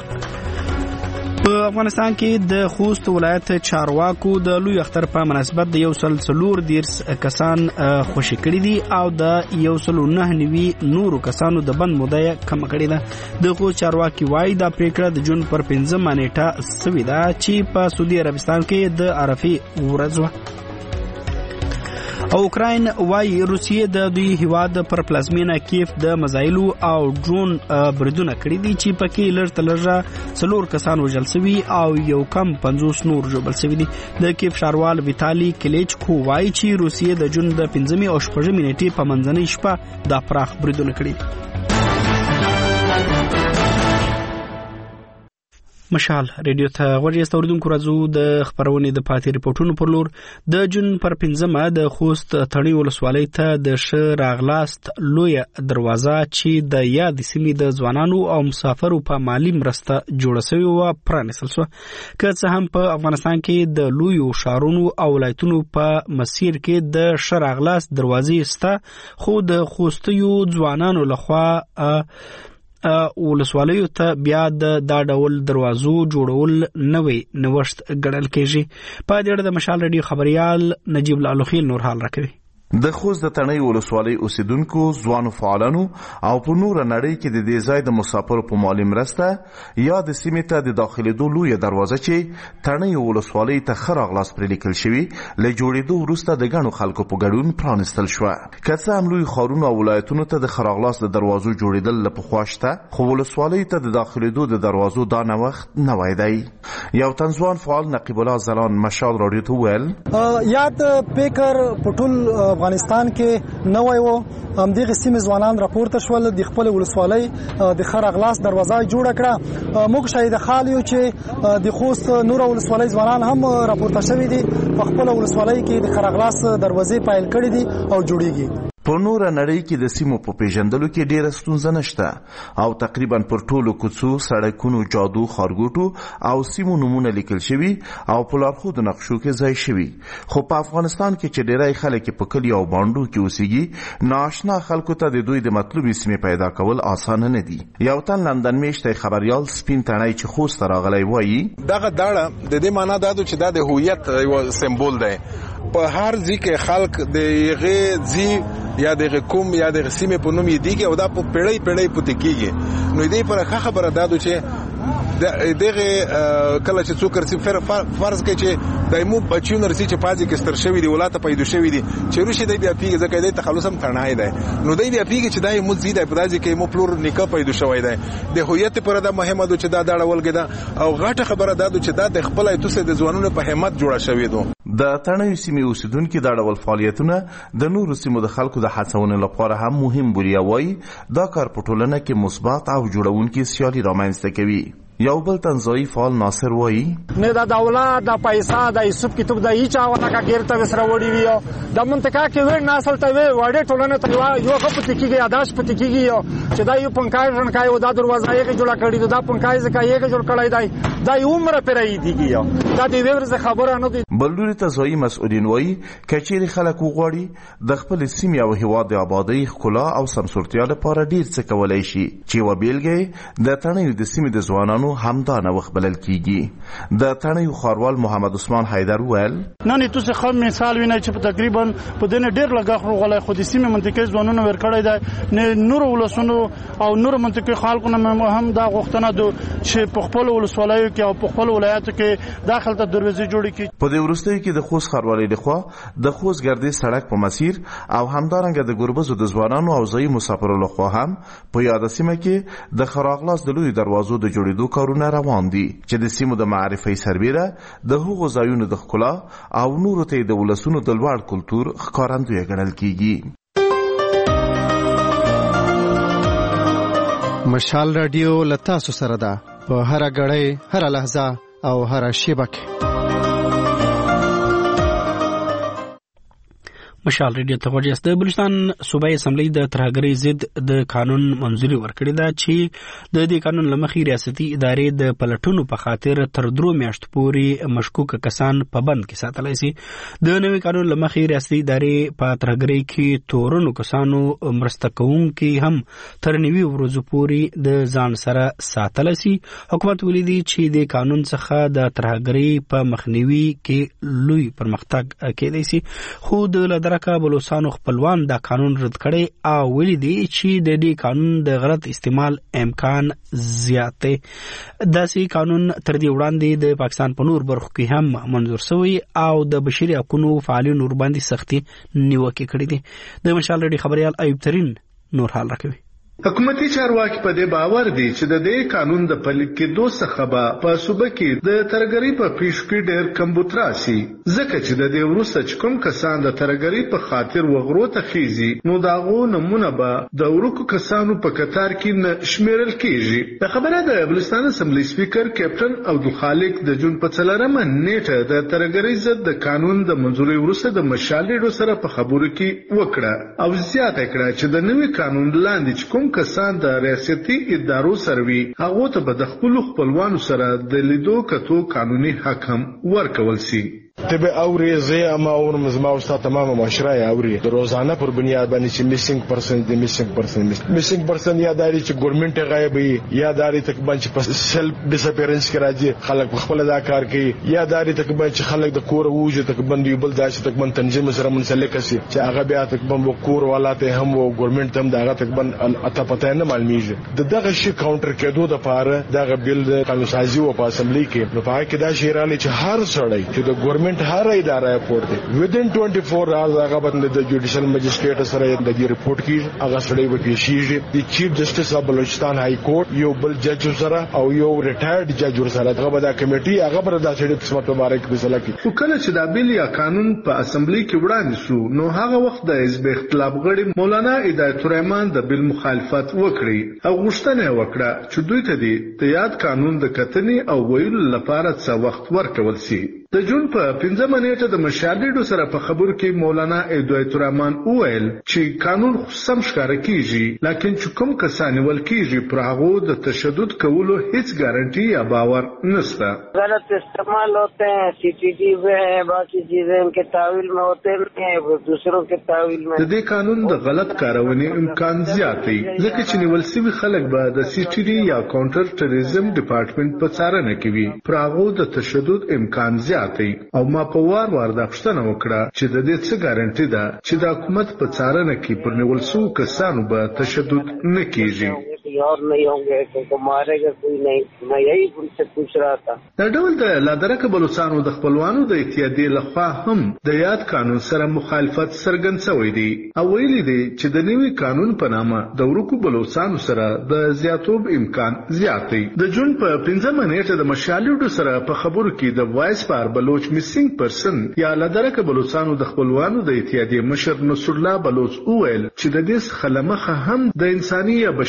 په افغانستان کې د خوست ولایت چارواکو د لوی اختر په مناسبت د 140 کسان خوشی کړي دي او د 109 نورو کسانو د بند موده کم کړي ده. د خوست چارواکي وایي دا پریکړه د جون پر 15 نیټه سوي ده چې په سعودي عربستان کې د عرفه ورځ و. او اوکراین وایي روسیې د دوی هیواد پر پلازمینه کیف د مزایلو او ډرون بریدونه کړي دي چې پکې لږ 4 کسان وژل شوي او یو کم 50 نور ژوبل شوي دي. د کیف ښاروال ویتالي کلیچکو وایي چې روسیې د جون د 15 او 16 نیټې په منځنۍ شپه د پراخ بریدونه کړي. مشال ریډیو ته ورجاست. اوریدونکو راځو د خبرونې د پاتې ریپورتونو پر لور. د جون پر 15 د خوست تڼۍ ولسوالۍ ته د ښه راغلاست لوی دروازه چې د یاد سیمې د ځوانانو او مسافرو په مالی مرسته جوړه شوې و پرانیستل شو. که څه هم په افغانستان کې د لویو ښارونو او ولایتونو په مسیر کې د ښه راغلاست دروازې شته، خو د خوستیو ځوانانو لخوا ولسوالیو ته بیا د دا ډول دروازو جوړول نوې نوښت ګڼل کېږي. په دې اړه د مشال ریډیو خبريال نجیب الخیل نور حال راکوي. د خوست د تڼۍ ولسوالۍ اوسیدونکو ځوانو فعالانو او په نوره نړۍ کې د دې ځای د مسافرو په مالي مرسته یا د سیمې ته د داخلېدو لویه دروازه چې تڼۍ ولسوالۍ ته ښه راغلاست پرې لیکل شوي له جوړېدو وروسته د ګڼو خلکو په ګډون پرانیستل شوه. که څه هم لوی ښارونو او ولایتونو ته د ښه راغلاست د دروازو جوړېدل له پخوا شته، خو ولسوالۍ ته د داخلېدو د دروازو دا نوښت نوی دی. یو تنځوان فعال نقیب الله زلان مشال راډیو ته وویل یاد فکر په ټول افغانستان کې نوی و. همدغه سیمې ځوانان راپورته شول، د خپل ولسوالۍ د ښه راغلاست دروازه جوړه کړه. موږ شاهد حال یو چې د خوست نور ولسوالۍ ځوانان هم راپورته شوي دي، په خپل ولسوالۍ کې د ښه راغلاست دروازې پایل کړي دي او جوړیږي. په نوره نړۍ کې د سیمو په پیژندلو کې ډیره ستونزه نشته او تقریبا پر ټولو کوڅو، سړکونو، جادو، ښارګوټو او سیمو نومونه لیکل شوي او په لارښودو نقشو کې ځای شوي. خو په افغانستان کې چې ډیری خلک په کلیو او بانډو کې اوسېږي، ناآشنا خلکو ته د دوی د مطلوبې سیمې پیدا کول اسانه نه دي. یو تن لندن میشتی خبریال سپین تڼۍ چې خوست ته راغلی وایي دغه داړه د دې معنا دا ده چې دا د هویت یو سمبول دی. په هر ځای کې خلک د هغې ځای یا د کوم یا د سیمې په نوم یې دیږي او دا په پیړۍ پیړۍ پاتې کېږي. نو دې پر ښه خبره دا ده چې دغه کله چې څوک رسي فرض کوي چې دایمو بچیونه رسي چې پازي کې ستر شوی دی، ولاته پیدا شوی دی، چې روشي دی بیا پیږي ځکه دی تخلص هم تړنای دی. نو دی بیا پیږي چې دای مو زیاده په دازي کې مو پلور نکاح پیدا شوی دی. د هویت پر دا مهمه ده چې دا ډاړه ولګي دا او غټه خبره ده چې دا د خپل ایتوسه د ځوانونو په همت جوړه شوی دی. د تڼۍ سیمې اوسیدونکو دا ډول فعالیتونه د نورو سیمو د خلکو د هڅونې لپاره هم مهم بولي. وایي دا کار په ټولنه کې مثبت او جوړونکي سیالي رامنځته کوي. یو بل تنظیمي فعال ناصر وایي نه دا دولت دا پیسې دا یوسف کتاب دا هیڅ هغه کاګرته وسره وړي ویو د منطقه کې ور نسل ته وړي ټولنه ته یو خپل تکیږي اداش پته کیږي چې دا یو پنکای رنکای او دا دروازه یې جوړه کړی دا پنکای ځکه یې جوړ کړی دا یو عمر پرې دیږي دا د ورځ خبره نه دی. بلوري تزوی مسؤلین وایي کچېری خلک وغواړي د خپل سیمې او هیواد د آبادی ښکلا او سمسورتیا لپاره ډیر څه کولای شي چې و بیلګې د تڼیو د سیمې د ځوانانو همدا نوښت بلل کیږي. د تڼیو ښاروال محمد عثمان حیدر ویل نه تاسو خو مثال وینئ چې تقریبا په دنه ډیر لګښت غوړای خو د سیمې منطقې ځوانانو ورکړی دی نه نور ولسونو او نور منطقې خلکو نه هم دا غوښتنه ده چې په خپل ولسوالۍ کې او په خپل ولایتو کې داخل ته دروازې جوړې کړي. په دې وروستیو کې د خوست ښاروالۍ لخوا د خوست ګردې سړک په مسیر او همدارنګه د ګربزو د ځوانانو او ځایي مسافرو لخوا هم په یاده سیمه کې د خراغلاس د لوی دروازو د جوړېدو کارونه روان دي چې د سیمو د معرفي سربیره د هغو ځایونو د ښکلا او نورو ته د ولسونو د لوړ کلتور ښکارندوی ګڼل کیږي. مشال رادیو لتا سره ده په هر غړې هر لحظه او هر شیبه کې. مشال ریډیو ته ورجست د بلوچستان صوبایي اسمبلی د ترهګرۍ ضد د قانون منځوري ورکړې ده چې د دې قانون لمخې ریاستي ادارې د پلټونو په خاطر تر 3 میاشتو پورې مشکوک کسان په بند کې ساتلای شي. د نوي قانون لمخې ریاستي ادارې په ترهګرۍ کې تورونو کسانو مرسته کوونکي هم تر 90 ورځې پورې د ځان سره ساتلای شي. حکومت ولیدي چې د قانون څخه د ترهګرۍ په مخنیوي کې لوی پرمختګ کېدای شي خو د درکه بلوچستان خپلوان دا قانون رد کړي او ویلي دي چې د دې قانون د غلط استعمال امکان زیات دی. داسې قانون تر دې وړاندې د پاکستان په نور برخو کې هم منظور شوی او د بشري حقوقو فعالینو ورباندې سختي نیوکې کړې دي. د مشال ریډیو خبريال ایوب ترين نور حال راکوي. حکومتي چارواکي په دې باور دي چې د دې قانون د پلي کېدو څخه به په صوبه کې د ترهګرۍ په پیښ کې ډېر کمبود راسي ځکه چې د دې وروسته چې کوم کسان د ترهګرۍ په خاطر وغرو ته خېږي نو د هغو نمونه به د ورکو کسانو په کتار کې نه شمیرل کېږي. د خبره د بلوچستان اسمبلی سپیکر کیپټن عبدالخالق د جون په 4 نیټه د ترهګرۍ ضد د قانون د منځوري وروسته د مشال ریډیو سره په خبرو کې وکړه او زیاته کړه چې د نوي قانون لاندې کوم کسان د ریاستي ادارو سروي هغه ته به د خپلوانو سره د لیدو کتو قانوني حق هم ورکول شي. تبه اوري زي اما اور مزما وستا تمام معاشره اوري روزانه پر بنیاد باندې چې میسنګ پرسن یا داري چې ګورنمنت غایب یا داري تقریبا چې سیلف ډیسپیرنس کې راځي خلک خپل دا کار کوي یا داري تقریبا چې خلک د کور ووجه تقریبا دی بل داسې تقریبا تنظیم سره منسلک شي چې هغه بیا تقریبا کور والاته هم او ګورنمنت هم دا تقریبا اته پته نه معلومیږي دغه شی کاونټر کېدو د پاره دغه بیل د قانون سازي او په اسمبلی کې نو پای کې دا شیراله چې هر سړی چې د ګورنمنت هر اداره رپورټ دی within 24 hours هغه باندې د جوډیشل مجسټریټ سره د دې رپورټ کیږي هغه سړی به پیشیږي د چیف جسټس اف بلوچستان های کورټ یو بل جج سره او یو ریټایرډ جج سره هغه د کمیټي هغه پر د سړي قسمت مبارک فیصله کوي. کله چې د بیل یا قانون په اسمبلی کې وړاندې شو نو هغه وخت د حزب اختلاف غړي مولانا هدایت الرحمن د بیل مخالفت وکړي او غوښتنه وکړه چې دوی ته د یاد قانون د کتنې او ویلو لپاره څه وخت ورکول شي. د جون په 15 نیټه د مشال ریډیو سره په خبرو کې مولانا هدایت الرحمن وویل چې قانون سم ښکار کیږي لیکن چې کوم کسان ول کیږي پر هغه د تشدد کولو هیڅ ګارانټي یا باور نشته. غلط استعمال ہوتے ہیں CCTV میں باقی چیزیں ان کے تعویل میں ہوتے ہیں دوسروں کے تعویل میں. د دې قانون د غلط کارونې امکان زیات دی ځکه چې نیول شوي خلک به د CCTV یا کاونټر ټریزم ډپارټمنټ په څارنه کې وي پر هغه د تشدد امکان زیات او ما په وار د پښتنه وکړه چې د دې څه ګارانټي ده چې د حکومت په څارنه کې پر نیول شو کسانو به تشدد نه کیږي. और नहीं होंगे क्योंकि मारेगा कोई नहीं मैं यही उनसे पूछ रहा था. د ډول د لادرکه بلوچستان د خپلوانو د اتحادیې لخوا هم د یاد قانون سره مخالفت څرګند شوی دی او ویلي دی چې د نوي قانون په نامه د ورکو بلوچستان سره د زیاتوب امکان زیات دی. د جون په 15 نیټه د مشال ریډیو سره په خبرو کې د وایس پار بلوچ میسنګ پرسن یا لادرکه بلوچستان د خپلوانو د اتحادیې مشر نصر الله بلوچ وویل چې د دې خلمخه هم د انساني یا بشري او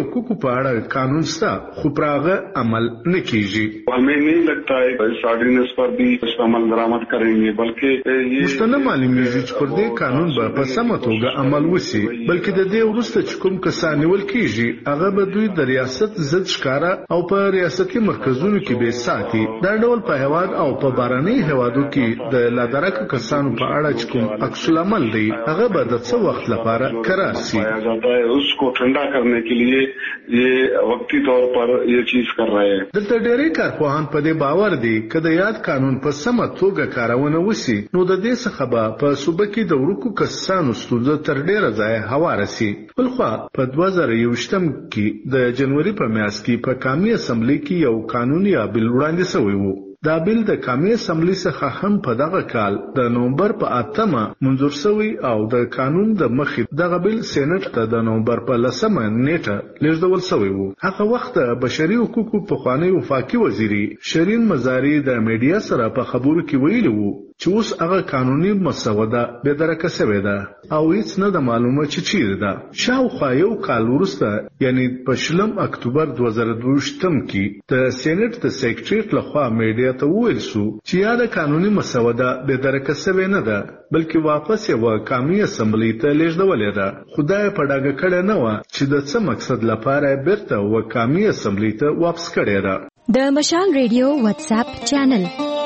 حقوقو په اړه قانون شته خو پراغه عمل نه کیږي. हमें नहीं लगता है इस ऑर्डिनेंस पर भी इस पर अमल दरामद करेंगे बल्कि مستنه معلومیږي چې پر دې قانون به په سمه توګه عمل وشي بلکې د دې وروسته چې کوم کسان نیول کیږي هغه به دوی د ریاست ضد ښکارا او په ریاستي مرکزونو کې به ساتي. دا ډول په هواد او په باراني هوادو کې د لادرک کسانو په اړه چې کوم عکس العمل دی هغه به د څه وخت لپاره قرار شي. उसको ठंडा करने के लिए ये वक्ती तौर पर ये चीज कर रहे हैं. دلته ډېری کارپوهان په دې باور دي چې د یاد قانون په سمه توګه کارونه وشي نو د دې څخه به په صوبه کې د ورکو کسانو ستونزه تر ډېره ځایه هواره شي. بلخوا په 2021 کې د جنوري په میاشت کې په قومي اسمبلی کې یو قانوني بل وړاندې شوی و. دا بل د قومي اسمبلی څخه هم په دغه کال د نومبر په 8مه منظور شوی او د قانون د مخې دغه بل سېنات ته د نومبر په 10مه نیټه لیږدول شوی و. هغه وخت بشري حقوقو پخوانی وفاقي وزیري شیرین مزاری د میډیا سره په خبرو کې ویلي وو چې اوس هغه قانوني مسوده به درکه شوې ده او هیڅ نه د معلومه چې چیرې ده. شاوخوا یو کال وروسته یعنی په 20 اکتوبر 2022 کې د سېنات د سیکریټریټ لخوا میډیا ته وویل شو چې یاده قانوني مسوده به درکه شوې نه ده بلکې واپس یې قومي اسمبلی ته لیږدولې ده. خدای په ډاګه کړه نه و چې د څه مقصد لپاره بیرته قومي اسمبلی ته واپس کړې ده. د مشال ریډیو واتس اپ چینل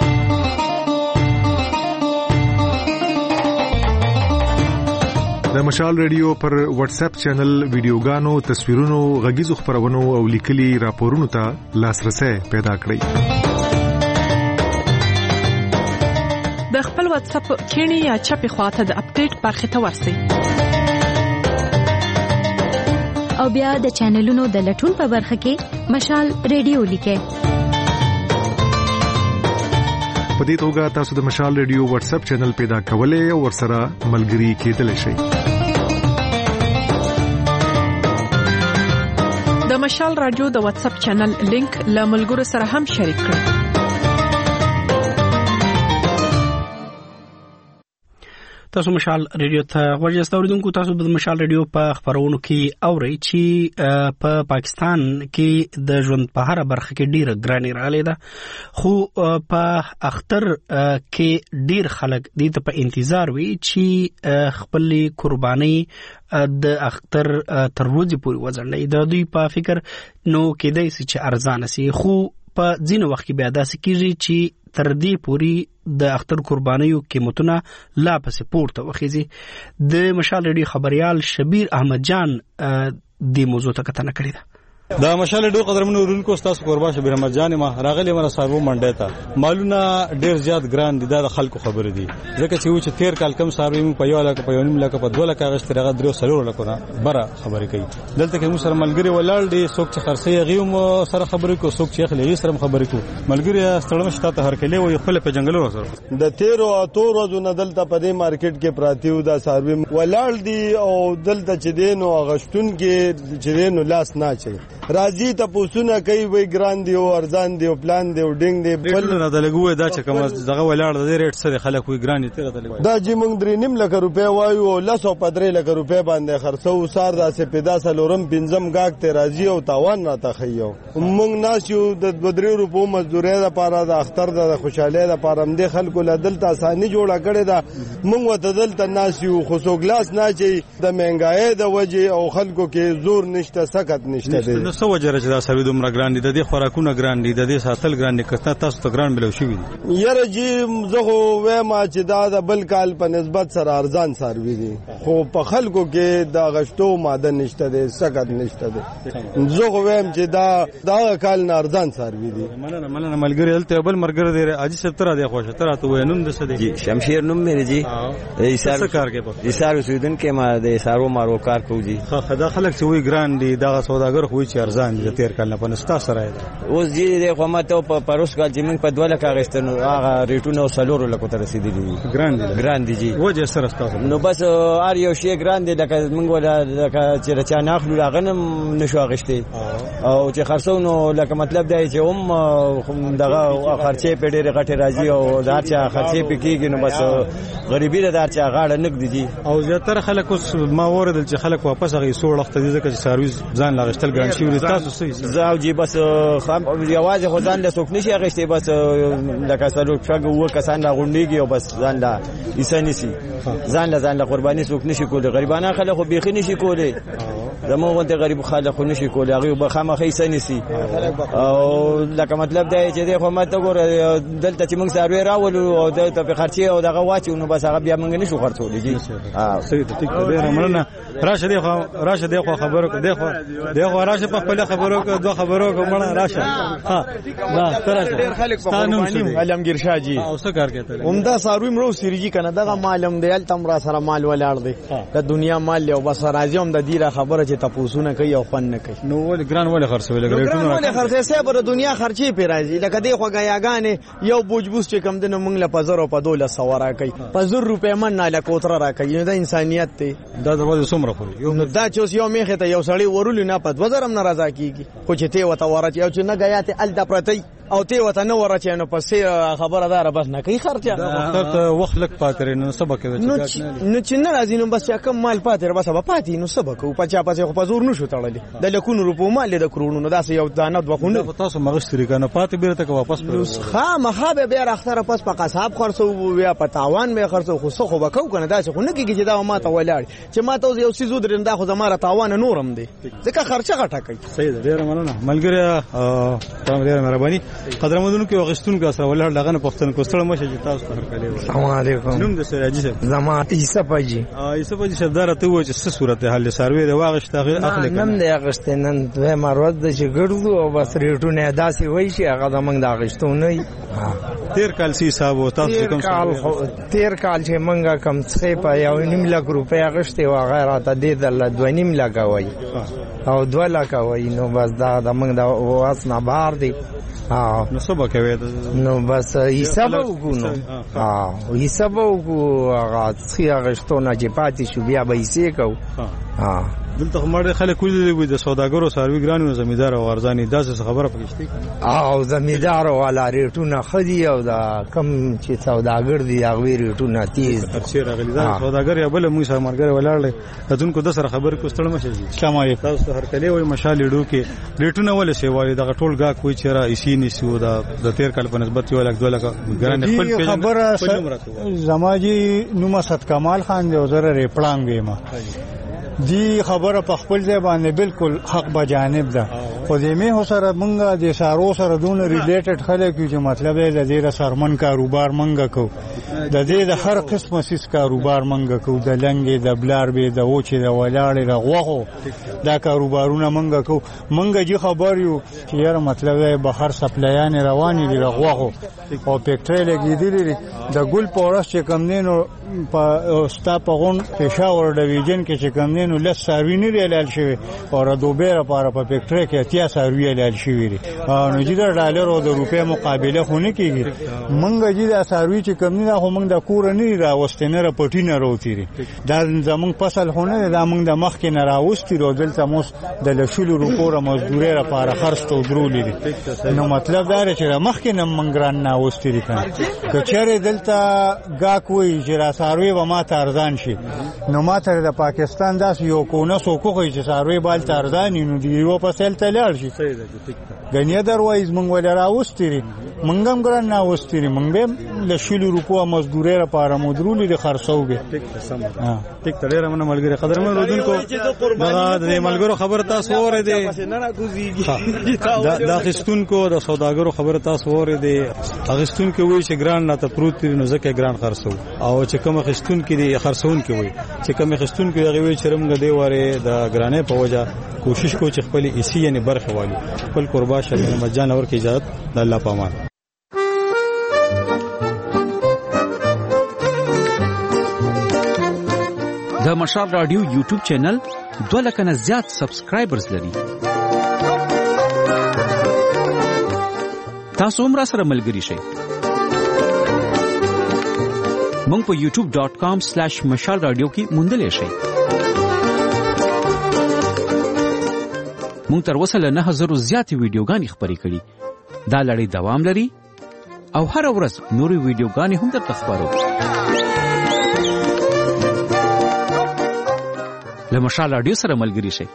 د مشال ریډیو پر واتس اپ چینل ویډیوګانو، تصویرونو، غږیزو خبرونو او لیکلي راپورونو ته لاسرسي پیدا کړئ. د خپل واتس اپ کینی یا چپی خواته د اپډیټ برخه ته ورسئ او بیا د چینلونو د لټون په برخه کې مشال ریډیو لیکئ. په دې توګه تاسو د مشال ریډیو واتس اپ چینل پیدا کولای او ورسره ملګري کېدلی شئ. د مشال رادیو د واتس اپ چینل لینک له ملګرو سره هم شریک کړئ. تاسو مشال ریډیو ته ورجسته اوریدونکو تاسو د مشال ریډیو په خبرونو کې اورئ چې په پاکستان کې د ژوند په هر برخه کې ډیره ګراني راغلې ده خو په اختر کې ډیر خلک دې ته په انتظار وي چې خپل قرباني د اختر تر ورځې پورې وځنډي. د دوی په فکر نو کېدای شي چې ارزانه سي خو په ځینو وخت کې بیا داسې کیږي چې تر دې پورې د اختر قربانیو قیمتونه لا پسې پورته وخیږي. د مشال ریډیو خبريال شبیر احمد جان د موضوع ته کتنه کړې ده. دا مشال ډو قدرمنو ورونکو تاسو قربا شبیر احمد جان ما راغلی مر سارو منډه ته مالونه ډیر زیات ګران دي د خلکو خبره دي ځکه چې و چې تیر کال کم ساروي په یو لکه په یونیم لکه په 2 لکه اگست رغه درو سلور لکه بره خبرې کوي. دلته کې مو سره ملګری ولال دي څوک چې خرڅي غيوم سره خبرې کو څوک چې خلې سره خبرې کو ملګری ستړم شته ته هر کله وي خپل په جنگلو سره د 13 او 14 ورځې نه دلته په دې مارکیټ کې پراتیو دا ساروي ولال دي او دلته چې دین او اگستون کې چې دین لاس نه چي راځي ته پوسونه کوي وای ګران دی او ارزان دی او پلان دی او ډینګ دی بل نه دلګوي دا چې کوم دغه ولاړ د ریټ سره خلک وي ګران دی ته دلګوي دا چې موږ 3.5 لک روپیا وایو او 115 لک روپیا باندې خرڅو سار داسې پیدا سلورم بنزم گاګ ته راځي او تاوان نه تخیو موږ ناسیو د 2 روپو مزدوري لپاره د اختر د خوشاله لپاره هم د خلکو لدلته اساني جوړه کړې ده موږ وتدلته ناسیو خو سوګلاس نه چي د مهنګای د وجه او خلکو کې زور نشته سکت نشته نو سو وجه چې دا سوي دومره ګران دي د دې خوراکونه ګران دي د دې ساتل ګران دي کته تاسو ته ګران بلو شي دي یره جی زه و ما چې دا د بل کال په نسبت سره ارزان ساروي دي خو په خلکو کې دا غشتو ماده نشته دي سکت نشته دي زه ویم چې دا کال نه ارزان ساروي دي مننه ملګری دلته بل مرګره دی اجي ستره دی خوښه تر ته وینم د څه دي شمشیر نوم مې جی ایثار کار کې په ایثار سویدن کې ما د ایثارو مارو کار کوي خدا خلک چې وی ګران دي دا سوداګر خو چې ارزان دي تیر کال نه پنستا سره اوس دې د قومت په پروس کال چې موږ په 2 لک غشتنو هغه ریټونو سلور لکه تر رسیدلی ګران دي جی وجه سره تاسو نو بس ار یو شی ګران دي لکه موږ ولا لکه چې رچا ناخلو لاغنم نشو غشتي او چې خرڅونو لکه مطلب دی چې هم دغه خرچې په ډېر غټه راځي او دا چې خرچې پکېږي نو بس غریبی دا چې غاړه نک دي او زیاتره خلک اوس ما وردل چې خلک واپس هغه سوړ وخت دي ځکه چې سرویس ځان لاغشتل ګران شي تاسو صحیح زاو جی بس یوازې خدان له څوک نشي غشتي بس لکه سلو څنګه و کسان لا غونډيږي او بس ځان لا ایسانی سي ځان لا قرباني څوک نشي کولی غریبانه خلک خو بيخي نشي کولی زموږ د غریب خلک نشي کولی هغه به خامخې ایسانی سي او لکه مطلب دی چې د حکومت وګوره دلته چې موږ سروي راولو او دلته په خرچي او دغه واچو نو بس هغه بیا موږ نشو خرڅولې جی صحیح ته ټیک دی رمنه راشه دی خو خبرو دی خو راشه په خپل خبرو کې دوه خبرو کومه راشه ها دا ترشه ډیر خلک په قرباني علمگیر شاه جی او څه کار کوي عمده ساروی مرو سریجی کنه دغه معلم دی تم را سره مال ولاړ دی د دنیا مال له بس راځي هم د دیره خبره چې تاسو نه کوي او خن نه کوي نو ول ګران ول خرڅول ګران ول خرڅې سه پر دنیا خرچي پی راځي لکه دی خو غیاګانې یو بوجبوس چې کم دنه موږ له پزرو په 1200 ورا کوي په 1000 روپے من نه له کوتره را کوي دا انسانيت دی دا دروازه سمره خوري نو دا چې یو میخه ته یو سړی ورول نه پد وزرم ناراضه کیږي خو چې ته وته ورته یو چې نه غیات ال د پرتی او ته وته نه ورته نو پسې خبره دار بس نه کوي خرچه وخت وخت لک پاتره نو سبق نو چې نه راځي نو بس کم مال پاتره بس به پاتې نو سبق او پچا پسې خو پزور نشو تړلې د لکونو روپو مال د کرونو نو داسې یو دانه وخونه تاسو مغشتري کنه پاتې بیرته که واپس خامخا به بیا اختر پس په قصاب خرڅو بیا په تاوان به خرڅو خو څه خو وکاو کنه داسې خو نه کیږي چې دا ماته ولاړ چې ماته یو سيزو درنده خو زماره تاوان نورم دی ځکه خرچه غټه کوي صحیح ده ډیر مننه ملګری تاسو ډیر مهرباني قدرمنونکو کې وغښتونکو سره ولر لغنه پښتون کوستړ مشه چې تاسو ته کړی السلام علیکم نوم د سراجي صاحب زما عیسی پاجي سردار ته و چې څه صورت حل سروي د واغښت اخلي نن د اغښت نن دوه مروت د چې ګرځو او بس ریټونه داسې وای شي هغه د موږ د اغښتو نه تیر کال سی صاحب او تاسو کوم تیر کال چې موږ کم څه په 1.5 لک روپیا اغښتې و غیره ته د 2.5 لک وای او 2 لک وای نو بس دا د موږ د واسنه بار دی نو سبا کوي نو بس حساب وګونو حساب وګو هغه څه غشتونه چې پاتې شو بیا به یې سیکو دلته مړ خلک کولی د سوداګرو سروي ګرانو زمیدار او ارزاني داسې خبره پکشتي او زمیدار والا ریټونه خدي او دا کم چې سوداګر دي هغه ریټونه تیز اکثر غلی دا سوداګر یا بل موږ سره مرګره ولاړل دونکو د سره خبر کوستل مشه السلام علیکم تاسو هر کله وای مشال ډو کې ریټونه ول سی وای دا ټول گا کوئی چیرې اسی نسو دا د تیر کال په نسبت یو لک 2 لک ګران خپل خبره زماجی نوما ست کمال خان دی او زره ریپلان ویما دی خبره په خپل ځای باندې بالکل حق به جانب ده خو دې مه سره مونږه د سارو سره دون ریلیټډ خلک چې مطلب یې د دې سرمن کاروبار مونږه کو د دې د هر قسمه سیس کاروبار مونږه کو د لنګې د بلار به د اوچې د ولاړې د غوغو دا کاروبارونه مونږه کو مونږه جی خبر یو چې یاره مطلب یې بهر سپلایان رواني دي غوغو او فیکټری لګیدلې د ګل پورس چې کم نینو په ستا په غون پېښور ډیویژن کې چې کم نینو لس ساروی نه ریال شوی او دوباره لپاره په فیکټری کې اتیا ساروی ریال شوی دي نو چې د ډالر او د روپیا مقابله خونه کېږي مونږ چې د ساروی چې کم نه هم د کور نه راوستنه را پټی نه راوتیری دا زمونږ فصل خونه دا مونږ د مخ کې نه راوستي رو دلته موس د لشلو روپوره مزدوري لپاره خرڅ تو درولې دي نو مطلب دا چې مخ کې نه مونږ ران نه اوستي کنه کچره دلته گا کوئی چې ساروی و ما تارزان شي نو ما تر د پاکستان داس یو کو نه سو کوی چې ساروی بال تارزان نو دی یو په سیل تلل شي غنی دروایز مونږ ول راوستي مونږ هم ګران نه اوستي مونږ به له شلو روپو مزدوري لپاره مدرولي د خرڅو به ټیک تلره من ملګری قدرمن رودونکو دا د ملګرو خبر تاسو وره دي دا خستونکو د سوداګرو خبر تاسو وره دي اغستونکو وی چې ګران نه ته پروت نو ځکه ګران خرڅو او چې کوم خستونکو دي خرڅونکو وی چې کوم خستونکو هغه وی چې رمګ دی وره د ګرانې په وجه کوشش کو چې خپل اسی یعنی برخه والی خپل قربا شریعه مجان اور کی اجازه د الله پامان د مشال رادیو یوټیوب چینل 2 لک نه زیات سبسکرایبرز لري تاسو هم راسره ملګري شئ. مونږ په youtube.com/مشال رادیو کې موندلې شئ. مونږ تر اوسه له 9000 زیاتې ویډیوګانې خپرې کړي. دا لړۍ دوام لري او هر ورځ نورې ویډیوګانې هم درته خپرو. له مشال رادیو سره ملګري شئ.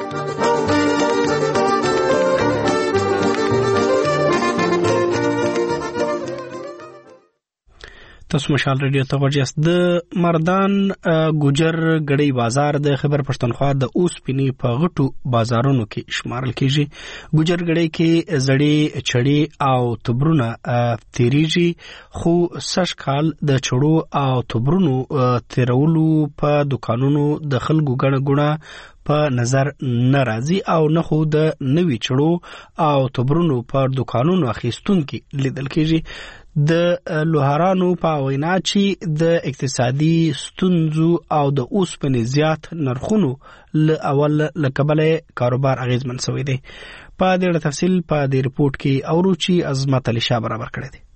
تاسو مشال رادیو ته ورجاست. د مردان ګوجر غړی بازار د خیبر پښتونخوا د اوسپنې په غټو بازارونو کې شمارل کیږي. ګوجر غړی کې زړې چړې او تبرونه تیریږي، خو سږ کال د چړو او تبرونو تیرولو په دکانونو د خلکو ګڼه ګوڼه په نظر ناراضي او نه خو د نوي چړو او تبرونو پر دکانونو اخیستونکو لیدل کیږي. د لوهارانو په وینا چې د اقتصادي ستونزو او د اوسپنې زیات نرخونو له اول لکبله کاروبار اغیزمن شوی دی. په دې تفصیل په دې ریپورت کې اورو چې عظمت علي شاه برابر کړی دی.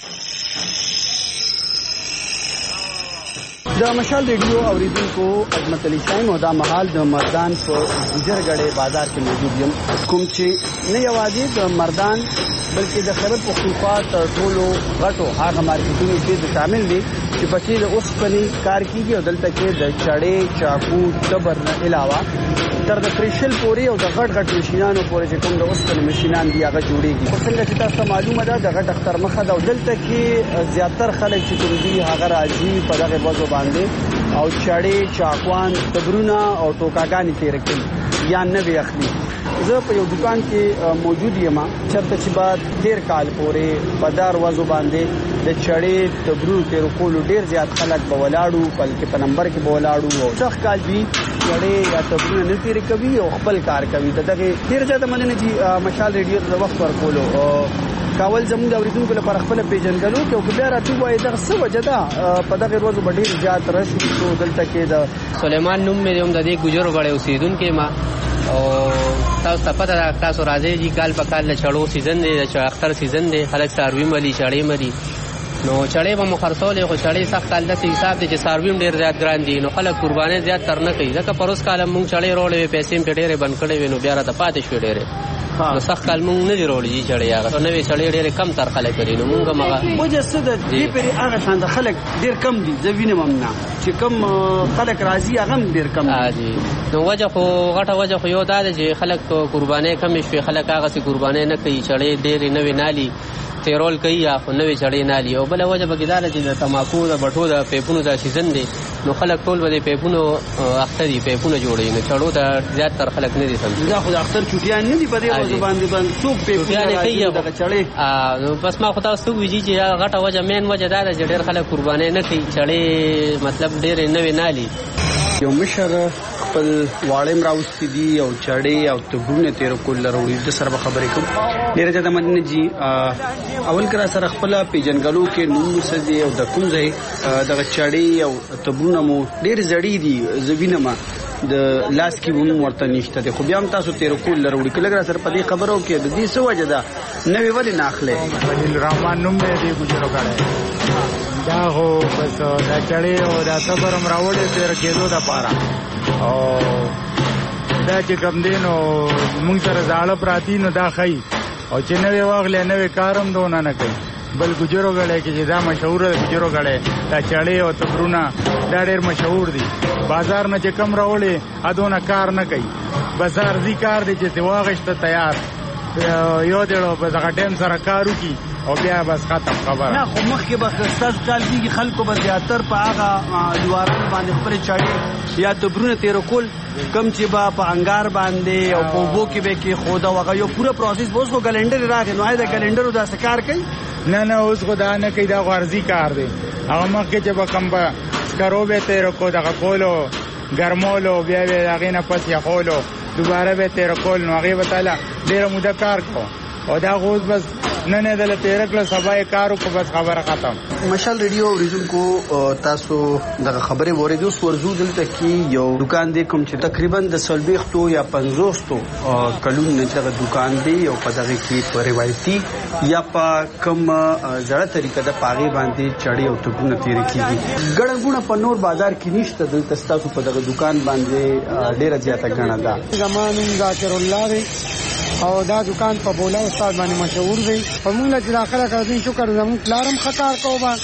د مشال ریډیو اوریدونکو عظمت علي شاه مو دا مهال د مردان په ګوجرګړې بازار کې موجود یم، کوم چې نه یوازې د مردان بلکې د خیبر پښتونخوا تر ټولو غټو هغه مارکیټونو کې د شامل دي چې پکې د اوسپنې کار کیږي او دلته کې د چړې، چاقو، تبر نه علاوه تر د فریشل پورې او د غټ ماشینانو پورې چې کوم د اوسپنې ماشینان دي هغه جوړیږي. خو څنګه چې تاسو معلومه ده د غټ اختر مخه ده او دلته کې زیاتر خلک چې کوم دي هغه راځي په دغه وځو باندې او چړې، چاقوان، تبرونه او ټوکاګانې تیر کوي یا نه وی اخلي. زه په یو دکان کې موجود یم چرته چې بعد 13 کال پورې په دار وځو باندې د چړې تبرو تیر کول ډیر زیات خلک به ولاړو، بلکې په نمبر کې به ولاړو او څخ کال دی چړې یا تبرو نه تیر کوي او خپل کار کوي. دغه ډیر زیات مننه چې مشال ریډیو د وخت ورکولو کاول زموږ د اوریدونکو لپاره خپل پیژنګلو کې او بیا راټو وای دغه څه وجدا په دغه ورځو باندې زیات راشي. دلته کې د سلیمان نوم مې هم د دې ګجرو غړې اوسیدونکو ما او تاسو ته پته ده تاسو راځي چې کال په کال چړو سیزن دی، د اختر سیزن دی، خلک ساروي ملي چړې ملي نو چړې به مخرصولې خو چړې سخت کال د حساب دی چې سارویم ډیر زیات ګران دي نو خلک قرباني زیات تر نه کوي. ځکه پروس کال مونږ چړې رولې پیسې په ډېرې بند کړې وینو بیا را ته پاتې شو ډېرې نو سخت کال مونږ نه دی رولې چړې هغه نوې چړې ډېرې کم تر خلک کړي نو مونږ مغه وجه څه د دې پرې هغه شاند خلک ډېر کم دي زوینه ممنه چې کم خلک راځي هغه ډېر کم دي. نو وجه خو غټه وجه خو یو دا چې خلک قرباني کم شي، خلک هغه سي قرباني نه کوي، چړې ډېرې نوې نالي تیرول کوي یا خو نوې چړې نالي. او بل وجه بګیدار چې د تماکو د بټو د پیپونو د سیزن دی نو خلک ټول به د پیپونو اختري پیپونو جوړي نو چړو د زیات تر خلک نه دي سم. دا خو د اختر چټیان نه دي په دې وځو باندې څوک پیپونو کوي د چړې نو بس ما خو تاسو ویجی چې غټه وجه مین وجه دا چې ډېر خلک قرباني نه کوي، چړې مطلب ډېر نوې نالي. یو مشر خپل واړم راوستي دي او چړې او تبونه تیر کول لري د سره خبرې کوم. ډېر ځکه مننه جی اول کرا سره خپل پیجنګلو کې نوم سدي او د کوم ځای د چړې او تبونه مو ډېر زړې دي زوینه ما د لاس کې ومو ورته نشته خو بیا هم تاسو تیر کول لري کله سره په دې خبرو کې د دې څه وجه ده نوې ولې ناخله بدیل رحمان نوم دې ګجرو کړه دا هو بس دا چړې او دا صبرم راوړې تیر کېدو د پاره او دا چې کم دینو موږ سره زاړه پراتی نو دا خی او چې نوې واغلې نوې کارم دونه نه کوي بل ګجرو غړې کې دا مشهور دی ګجرو غړې دا چړې او تبرونه دا ډېر مشهور دي. بازار نه چې کم راوړې ادونه کار نه کوي، بازار زی کار دی چې واغشته تیار یو دیړو په هغه ټیم سره کار وکي او بیا بس ختم خبره نه. خو مخکې به ستاسو کال کېږي خلکو به زیاتر په هغه دیوارونو باندې خپلې چړې یا تبرونه تیر کول کم چې به په انګار باندې او په اوبو کې به کېښوده هغه یو پوره پروسس به اوس خو کلنډر راغی نو د کلنډرو داسې کار کوي نه اوس خو دا نه کوي، دا غرضي کار دی. هغه مخکې چې به کم به سکرو به تیر کو دغه کولو ګرمولو بیا به هغې نه پس یخولو دوباره به تیر کول نو هغې به تعالی ډېره موده کار کو او دا خو اوس بس نن یې دله تېره کړه سبا یې کار وکړو بس خبره ختم. مشال ریډیو اوریدونکو تاسو دغه خبرې واورېدو. اوس ورځو دلته کې یو دکان دی کوم چې تقریبا د 40 یا 50 کلونو نه دغه دکان دی او په دغه کې په روایتي یا په کوم زړه طریقه د پاغي باندې چړې او ټکونه تیر کیږي. ګڼه په نور بازار کې نشته. دلته تاسو په دغه دکان باندې ډیره زیاته ګڼه ده. زمانون ذاکر الله دی او دا دکان په بولا استاد باندې مشهور دی. په موږ چې داخله کړی شکر زمون پلارم خطر کوبا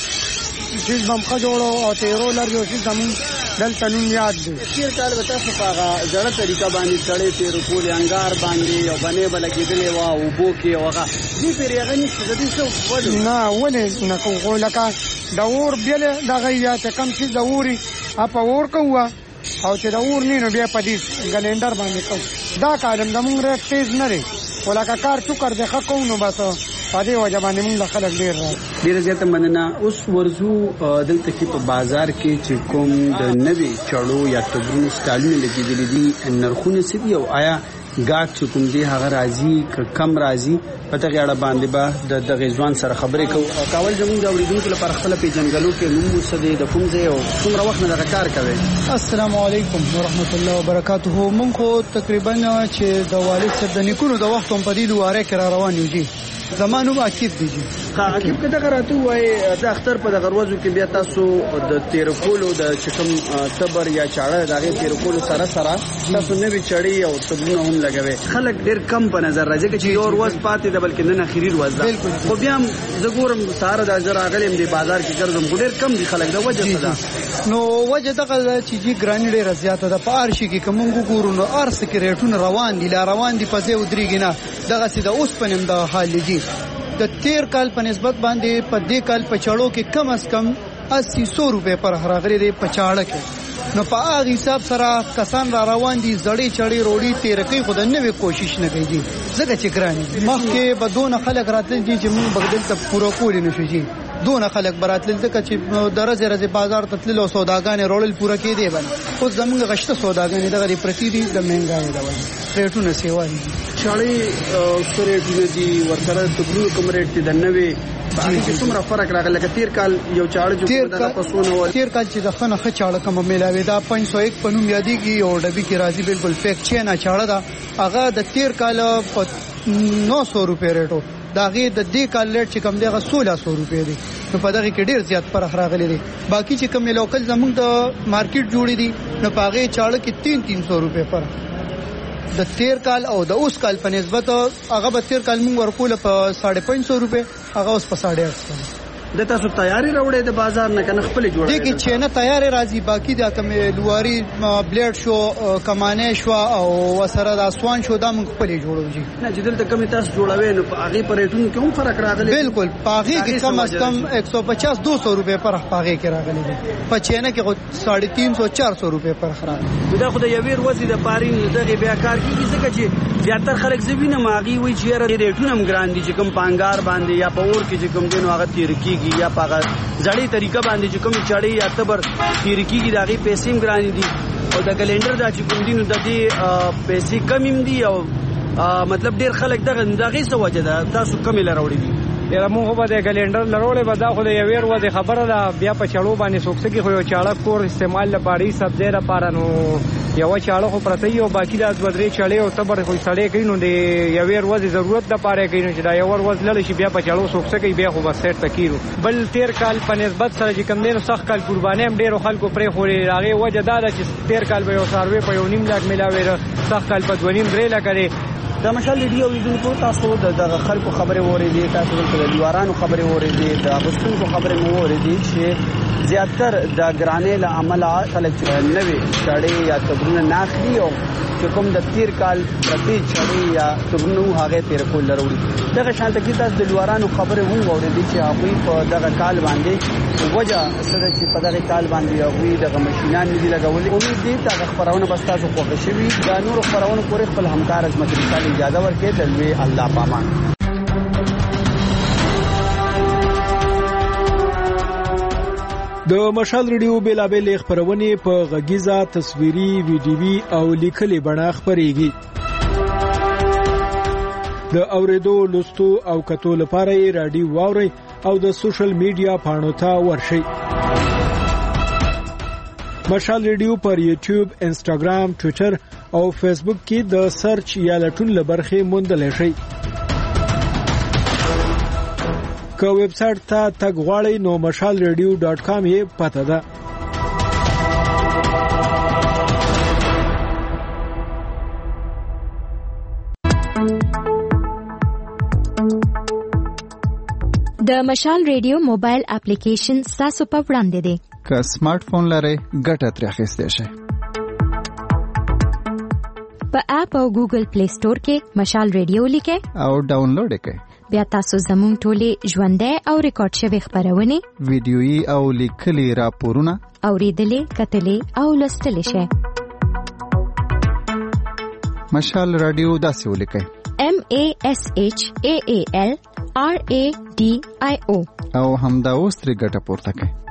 چې بمخه جوړو او تیرو لري او چې زمون دلته نوم یاد دی. تیر کال به تاسو په هغه زړه طریقه باندې چړې تیر کول انګار باندې او باندې بلګېدلې وا او بو کې هغه دې پیریغه نشته د دې څه وله نه ولې نه کوو لکه دا اور بیل دغه یا ته کم چې دا اوري اپا ور کوه او چې دا اور نه نو بیا پدې ګلندر باندې کوو. دا کارم زمونږ رات تیز نه دی ولکه کار څوکر دی خکو نو بس پدې وجه باندې موږ خلک ډیر زیاته مننه. اوس ورزو دلته کې په بازار کې چې کوم د نوي چړو یا تبرون سټالونه لګیدلې دي نرخونه څه دي او آیا ګاټ چې کوم دی هغه راځي کم راځي په دغه اړه باندې به د غزوان سره خبرې کوو. کاول زموږ د اوریدونکو لپاره خپل پیژنګلو کې نوم وسدي د کوم ځای او څومره وخت نه کار کوي. السلام علیکم ورحمت الله وبرکاته. مونږ خو تقریبا چې د والد صاحب د نیکونو د وخت په دې دواره کې را روان یو. زمانو عاقب دي عاقب کده غراته وای د اختر په دغه ورځو کې بیا تاسو د تیر کولو د چکم صبر یا چاړه دغه تیر کولو سره تاسو نوې چړې او تبونه هم لګوي. خلک ډیر کم په نظر راځي چې یو ورځ پاتې د بلکې نن اخیری ورځ ده. خو بیا زګورم ساره د اجر اغلم دی بازار کې ګرځم ډیر کم دي خلک د وجه څه ده. نو وجه دغه چې جی ګران ډیر زیاته ده په ارشي کې کوم ګورو نو ارس کې ریټونه روان دي لا روان دي پځه ودرېږي نه دغه سي د اوس پنم د حال دي. د تیر کال په نسبت باندې په دې کال په چړو کې کم از کم 800 روپے پر هراغلي دی په چاړه کې. نو په هغه حساب سره کسان را روان دي زړې چړې روړي تیر کوي خو د نوې کوشش نه کوي ځکه چې ګران مخکې بدون خلک راتل دي چې موږ بغدل ته پورا کول نه شي. دون خلک براتل ځکه چې درزه رزه بازار ته تلل او سوداګان رول پورا کې دی باندې اوس زموږ غشته سوداګان دغه پرتی دي د مهنګای دا وایي ریټونه سیوا دي. چړې سریټونه دي ورته تبرو کوم ریټ دي د نوې باندې څومره فرق راغلی. لکه تیر کال یو چاړه جو د پسونه و تیر کال چې د خنه خ چاړه کوم ملاوي دا 501 پنوم یادېږي او ډبي کې راځي بالکل فیک چینا چاړه دا هغه د تیر کال په 900 روپے ریټو داغه د دې کال لیټ چې کم دی هغه 1600 روپے دی. نو په دغه کې ډیر زیات فرق راغلی دی. باقی چې کم لوکل زمونږ د مارکیټ جوړی دي نو پاغه چاړه کې 300 روپے فرق د تیر کال او د اوس کال په نسبت. هغه به تیر کال موږ ورکول په 550 روپے هغه اوس په 850. د تاسو تیاری راوړې د بازار نه کنه خپل جوړه دي کې چې نه تیاری راځي. باقی د کوم لواري بلیډ شو کمانه شو او وسره د اسوان شو دا موږ خپل جوړو. نه چې دلته کمی تاسو جوړوي نو هغه پر ریټونو کې هم فرق راغلی. بالکل پاغي کې کم از کم 150-200 روپے پر پاغي کې راغلی دي. په چینه کې 350-400 روپے پر خراب. دا خو د یویر وځي د پارین دغه بیا کار کیږي ځکه چې زیاتره خلک زوینه ماغي وي چې ریټونه هم ګران دي چې کوم پانګار باندې یا په اور کې چې کوم دین هغه تیر کی یا پاغه ځړې طریقه باندې چې کوم چړې یا تبر تیر کیږي داغي پیسې هم ګران دي او د کلندر دا چې کوم دینو د دې پیسې کم دي او مطلب ډیر خلک دغه څه وجه ده تاسو کم لروړي دي. یا موږ به د کلندر لرولې به دا خو د یویر وځي خبره ده. بیا په چړو باندې سوکسږي خو یو چاړه کور استعمال لپاره سبزی لپاره نو یو چاړه خو پرته یو باقی د ودرې چړې او تبر خو سړې کوي نو د یویر وځي ضرورت لپاره کوي نو چې دا یو ور وځل شي بیا په چړو سوکسږي بیا خو بس سیټ تکیرو. بل تیر کال په نسبت سره چې کم دینو سخت کال قرباني هم ډیرو خلکو پرې خوري. هغه وجه دا ده چې تیر کال به یو سروي په 1.5 لاک ملاوي سخت کال په 2.5 لاک لري. د مشال ریډیو لیدونکو تاسو د خلکو خبرې وریدي تاسو د دیوارانو خبرې وریدي د اغوستونکو خبرې مو وریدي چې زیاتر د ګرانې له عمله خلک نوې چړې یا تبرونه ناخلي او چې کوم د تیر کال پرتی چړې یا تبرونه هغه تیر کول لري. دغه شانته کې تاسو د دیوارانو خبرې هم وریدي چې هغه په دغه کال باندې وجه سره چې په دغه کال باندې هغه دغه ماشينان دي لګولې. امید دي تاسو خبرونه بس تاسو خوښ شي دا نور خبرونه پورې خپل همکار عظمت الله اجازه ورکړي دلوي الله پامان. د مشال ریډیو بیلابل خبرونه په غږیزه تصویري ویډیوي او لیکلي بڼه خبريږي. د اوریدو لوستو او کتو لپاره یې رادیو واورئ او د سوشل میډیا پاڼو ته ورشئ. مشال ریډیو پر یوټیوب، انسټاګرام، ټوئیټر او فیسبوک کې د سرچ یا لټون لبرخې موندلی شئ. که ویب سایټ ته تګ غواړئ نو mashalradio.com یې پته ده. د مشال ریډیو موبایل اپلیکیشن تاسو په وړاندې دی. که سمارټ فون لرئ ګټه ترې اخیستی شئ. په اپ او ګوګل پلی سٹور کې مشال ریډیو لیکئ او ډاونلوډ یې کړئ. بیا تاسو زموږ ټولې ژوندۍ او ریکارډ شوې خپرونې، ویډیويي او لیکلي راپورونه اوریدلې، کتلې او لوستلې شئ. مشال رادیو داسې ولیکئ: MASHAALRADIO او همدا اوس ترې ګټه پورته کړئ.